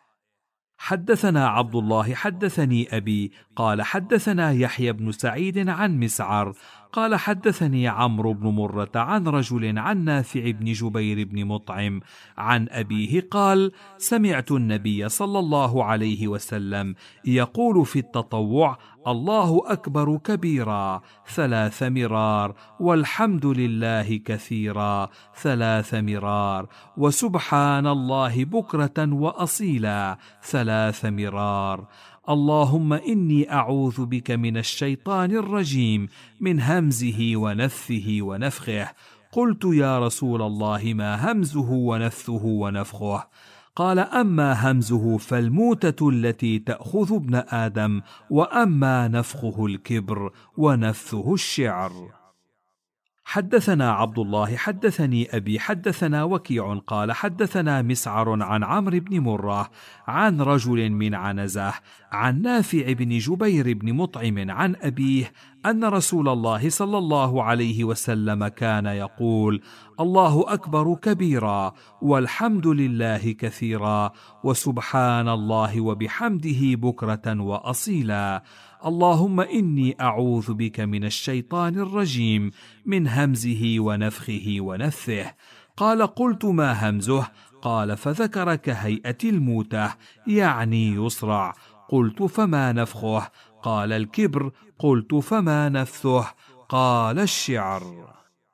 حدثنا عبد الله حدثني أبي قال حدثنا يحيى بن سعيد عن مسعر قال حدثني عمرو بن مرة عن رجل عن نافع بن جبير بن مطعم عن أبيه قال: سمعت النبي صلى الله عليه وسلم يقول في التطوع: الله أكبر كبيرا ثلاث مرار، والحمد لله كثيرا ثلاث مرار، وسبحان الله بكرة وأصيلا ثلاث مرار. اللهم إني أعوذ بك من الشيطان الرجيم من همزه ونفثه ونفخه. قلت: يا رسول الله ما همزه ونفثه ونفخه؟ قال: أما همزه فالموتة التي تأخذ ابن آدم، وأما نفخه الكبر، ونفثه الشعر. حدثنا عبد الله حدثني أبي حدثنا وكيع قال حدثنا مسعر عن عمرو بن مرة عن رجل من عنزة عن نافع بن جبير بن مطعم عن أبيه أن رسول الله صلى الله عليه وسلم كان يقول: الله أكبر كبيرا، والحمد لله كثيرا، وسبحان الله وبحمده بكرة وأصيلا. اللهم إني أعوذ بك من الشيطان الرجيم من همزه ونفخه ونفثه. قال: قلت: ما همزه؟ قال: فذكر كهيئة الموتة، يعني يصرع. قلت: فما نفخه؟ قال: الكبر. قلت: فما نفثه؟ قال: الشعر.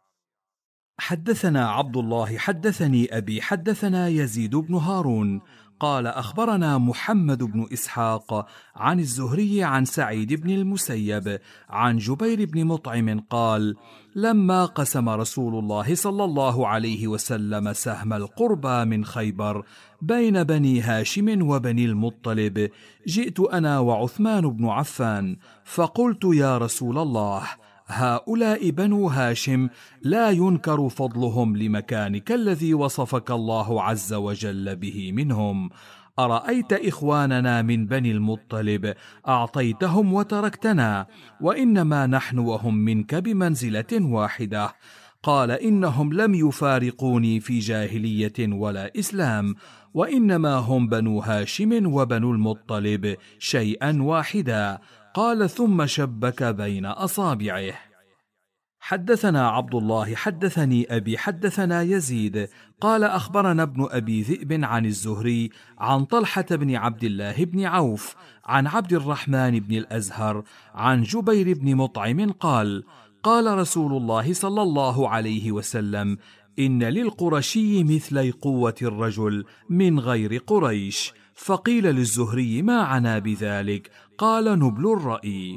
حدثنا عبد الله حدثني أبي حدثنا يزيد بن هارون قال أخبرنا محمد بن إسحاق عن الزهري عن سعيد بن المسيب عن جبير بن مطعم قال: لما قسم رسول الله صلى الله عليه وسلم سهم القربى من خيبر بين بني هاشم وبني المطلب، جئت أنا وعثمان بن عفان فقلت: يا رسول الله، هؤلاء بنو هاشم لا ينكر فضلهم لمكانك الذي وصفك الله عز وجل به منهم. أرأيت إخواننا من بني المطلب أعطيتهم وتركتنا، وإنما نحن وهم منك بمنزلة واحدة. قال: إنهم لم يفارقوني في جاهلية ولا إسلام، وإنما هم بنو هاشم وبنو المطلب شيئا واحدا. قال: ثم شبك بين أصابعه. حدثنا عبد الله حدثني أبي حدثنا يزيد قال أخبرنا ابن أبي ذئب عن الزهري عن طلحة بن عبد الله بن عوف عن عبد الرحمن بن الأزهر عن جبير بن مطعم قال: قال رسول الله صلى الله عليه وسلم: إن للقرشي مثلي قوة الرجل من غير قريش. فقيل للزهري: ما عنا بذلك؟ قال: نبل الرأي.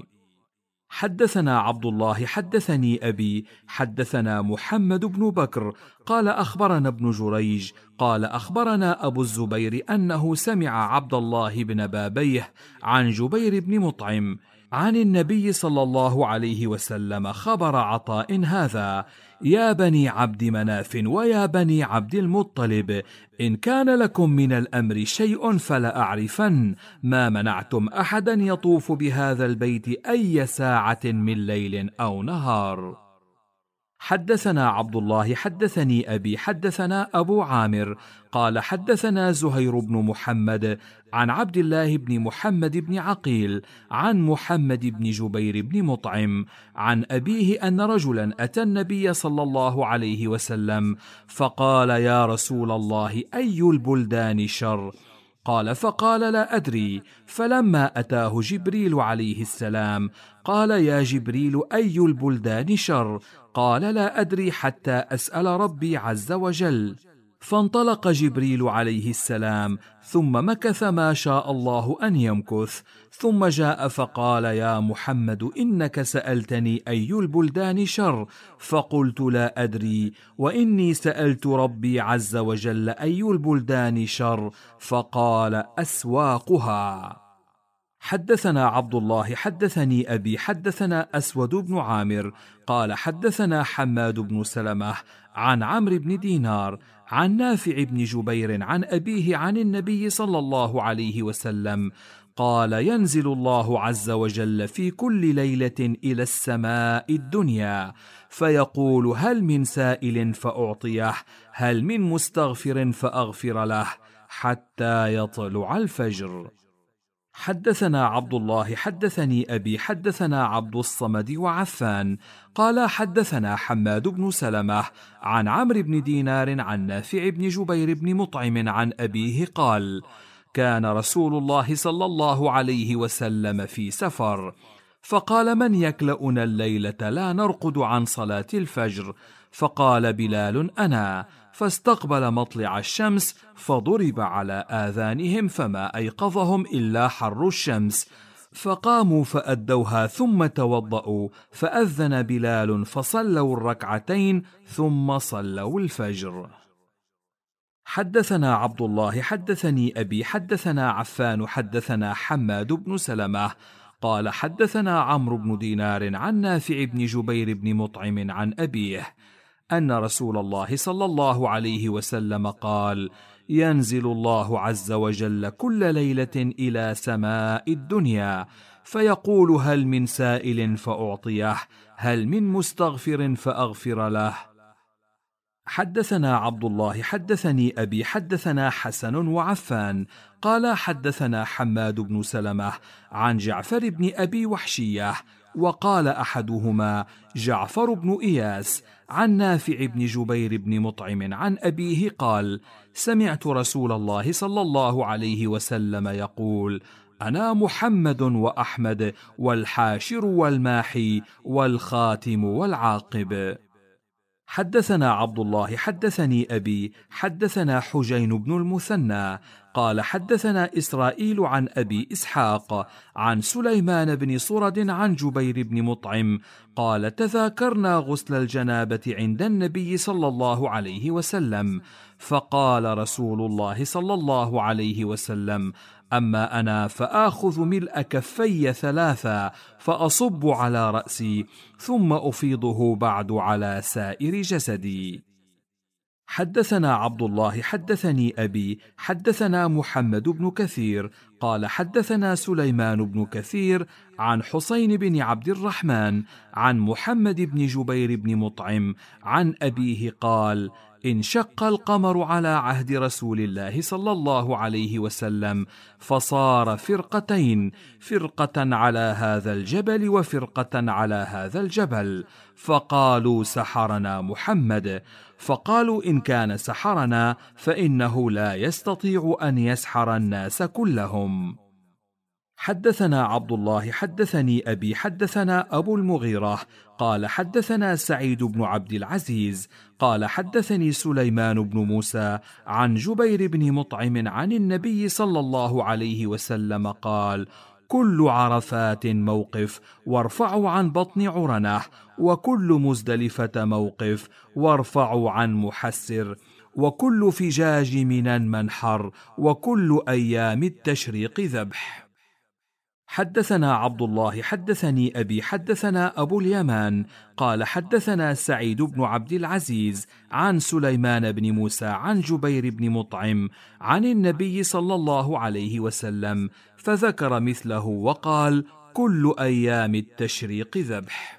حدثنا عبد الله حدثني أبي حدثنا محمد بن بكر قال أخبرنا ابن جريج قال أخبرنا أبو الزبير أنه سمع عبد الله بن بابيه عن جبير بن مطعم عن النبي صلى الله عليه وسلم خبر عطاء هذا: يا بني عبد مناف ويا بني عبد المطلب، إن كان لكم من الأمر شيء فلأعرفن ما منعتم أحدا يطوف بهذا البيت أي ساعة من ليل أو نهار. حدثنا عبد الله حدثني أبي حدثنا أبو عامر قال حدثنا زهير بن محمد عن عبد الله بن محمد بن عقيل عن محمد بن جبير بن مطعم عن أبيه أن رجلا أتى النبي صلى الله عليه وسلم فقال: يا رسول الله، أي البلدان شر؟ قال: فقال: لا أدري. فلما أتاه جبريل عليه السلام قال: يا جبريل، أي البلدان شر؟ قال: لا أدري حتى أسأل ربي عز وجل. فانطلق جبريل عليه السلام ثم مكث ما شاء الله أن يمكث، ثم جاء فقال: يا محمد، إنك سألتني أي البلدان شر، فقلت: لا أدري، وإني سألت ربي عز وجل أي البلدان شر، فقال: أسواقها. حدثنا عبد الله حدثني أبي حدثنا أسود بن عامر قال حدثنا حماد بن سلمة عن عمرو بن دينار عن نافع بن جبير عن أبيه عن النبي صلى الله عليه وسلم قال: ينزل الله عز وجل في كل ليلة إلى السماء الدنيا فيقول: هل من سائل فأعطيه، هل من مستغفر فأغفر له، حتى يطلع الفجر. حدثنا عبد الله حدثني أبي حدثنا عبد الصمد وعفان قال حدثنا حماد بن سلمة عن عمرو بن دينار عن نافع بن جبير بن مطعم عن أبيه قال: كان رسول الله صلى الله عليه وسلم في سفر، فقال: من يكلأنا الليلة لا نرقد عن صلاة الفجر؟ فقال بلال: أنا. فاستقبل مطلع الشمس فضرب على آذانهم فما أيقظهم إلا حر الشمس، فقاموا فأدوها ثم توضأوا، فأذن بلال فصلوا الركعتين ثم صلوا الفجر. حدثنا عبد الله حدثني أبي حدثنا عفان حدثنا حماد بن سلمة قال حدثنا عمرو بن دينار عن نافع بن جبير بن مطعم عن أبيه أن رسول الله صلى الله عليه وسلم قال: ينزل الله عز وجل كل ليلة إلى سماء الدنيا فيقول: هل من سائل فأعطيه، هل من مستغفر فأغفر له. حدثنا عبد الله حدثني أبي حدثنا حسن وعفان قال حدثنا حماد بن سلمة عن جعفر بن أبي وحشية، وقال أحدهما جعفر بن إياس عن نافع بن جبير بن مطعم عن أبيه قال: سمعت رسول الله صلى الله عليه وسلم يقول: أنا محمد وأحمد والحاشر والماحي والخاتم والعاقب. حدثنا عبد الله حدثني أبي حدثنا حجين بن المثنى قال حدثنا إسرائيل عن أبي إسحاق عن سليمان بن صرد عن جبير بن مطعم قال: تذاكرنا غسل الجنابة عند النبي صلى الله عليه وسلم، فقال رسول الله صلى الله عليه وسلم: أما أنا فآخذ ملء كفي ثلاثا فأصب على رأسي ثم أفيضه بعد على سائر جسدي. حدثنا عبد الله حدثني أبي حدثنا محمد بن كثير قال حدثنا سليمان بن كثير عن حسين بن عبد الرحمن عن محمد بن جبير بن مطعم عن أبيه قال: انشق القمر على عهد رسول الله صلى الله عليه وسلم فصار فرقتين، فرقة على هذا الجبل وفرقة على هذا الجبل، فقالوا: سحرنا محمد. فقالوا: إن كان سحرنا فإنه لا يستطيع أن يسحر الناس كلهم. حدثنا عبد الله حدثني أبي حدثنا أبو المغيرة قال حدثنا سعيد بن عبد العزيز قال حدثني سليمان بن موسى عن جبير بن مطعم عن النبي صلى الله عليه وسلم قال: كل عرفات موقف وارفعوا عن بطن عرنة، وكل مزدلفة موقف وارفعوا عن محسر، وكل فجاج منى منحر، وكل أيام التشريق ذبح. حدثنا عبد الله حدثني أبي حدثنا أبو اليمان قال حدثنا سعيد بن عبد العزيز عن سليمان بن موسى عن جبير بن مطعم عن النبي صلى الله عليه وسلم، فذكر مثله وقال: كل أيام التشريق ذبح.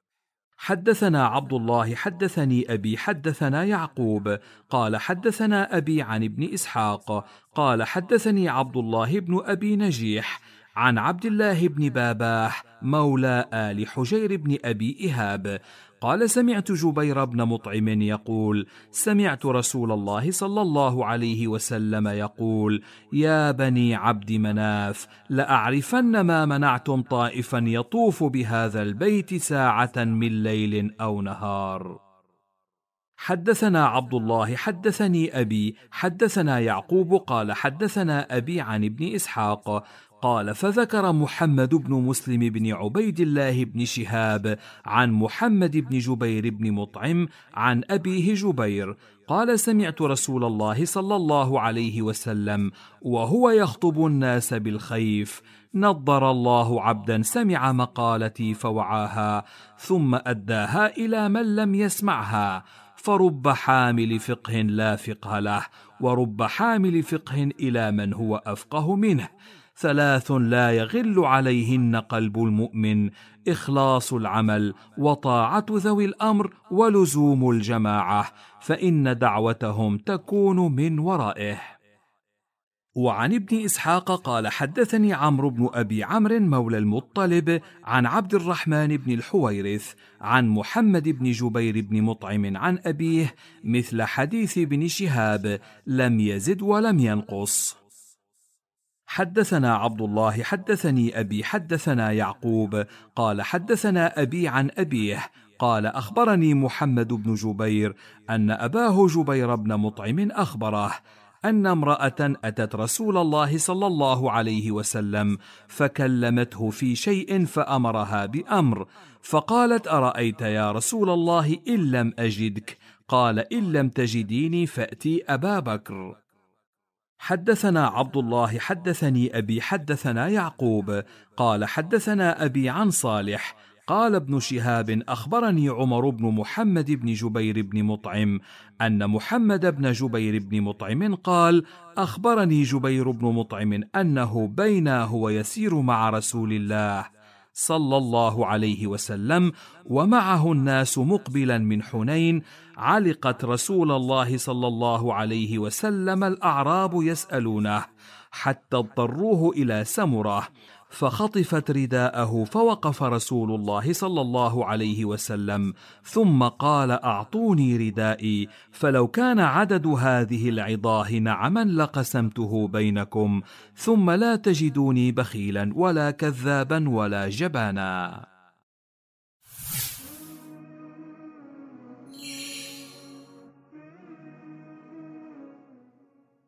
حدثنا عبد الله حدثني أبي حدثنا يعقوب قال حدثنا أبي عن ابن إسحاق قال حدثني عبد الله بن أبي نجيح عن عبد الله بن باباح مولى آل حجير بن أبي إهاب قال: سمعت جبير بن مطعم يقول: سمعت رسول الله صلى الله عليه وسلم يقول: يا بني عبد مناف، لأعرفن ما منعتم طائفا يطوف بهذا البيت ساعة من ليل أو نهار. حدثنا عبد الله حدثني أبي حدثنا يعقوب قال حدثنا أبي عن ابن إسحاق قال: فذكر محمد بن مسلم بن عبيد الله بن شهاب عن محمد بن جبير بن مطعم عن أبيه جبير قال: سمعت رسول الله صلى الله عليه وسلم وهو يخطب الناس بالخيف: نضر الله عبدا سمع مقالتي فوعاها ثم أداها إلى من لم يسمعها، فرب حامل فقه لا فقه له، ورب حامل فقه إلى من هو أفقه منه. ثلاث لا يغل عليهن قلب المؤمن: إخلاص العمل، وطاعة ذوي الأمر، ولزوم الجماعة، فإن دعوتهم تكون من ورائه. وعن ابن إسحاق قال حدثني عمرو بن أبي عمرو مولى المطلب عن عبد الرحمن بن الحويرث عن محمد بن جبير بن مطعم عن أبيه مثل حديث ابن شهاب لم يزد ولم ينقص. حدثنا عبد الله حدثني أبي حدثنا يعقوب قال حدثنا أبي عن أبيه قال أخبرني محمد بن جبير أن أباه جبير بن مطعم أخبره أن امرأة أتت رسول الله صلى الله عليه وسلم فكلمته في شيء فأمرها بأمر، فقالت: أرأيت يا رسول الله إن لم أجدك؟ قال: إن لم تجديني فأتي أبا بكر. حدثنا عبد الله حدثني أبي حدثنا يعقوب قال حدثنا أبي عن صالح قال ابن شهاب أخبرني عمر بن محمد بن جبير بن مطعم أن محمد بن جبير بن مطعم قال: أخبرني جبير بن مطعم أنه بينا هو يسير مع رسول الله صلى الله عليه وسلم ومعه الناس مقبلا من حنين، علقت رسول الله صلى الله عليه وسلم الأعراب يسألونه حتى اضطروه إلى سمرة، فخطفت رداءه فوقف رسول الله صلى الله عليه وسلم ثم قال: أعطوني ردائي، فلو كان عدد هذه العظاه نعما لقسمته بينكم، ثم لا تجدوني بخيلا ولا كذابا ولا جبانا.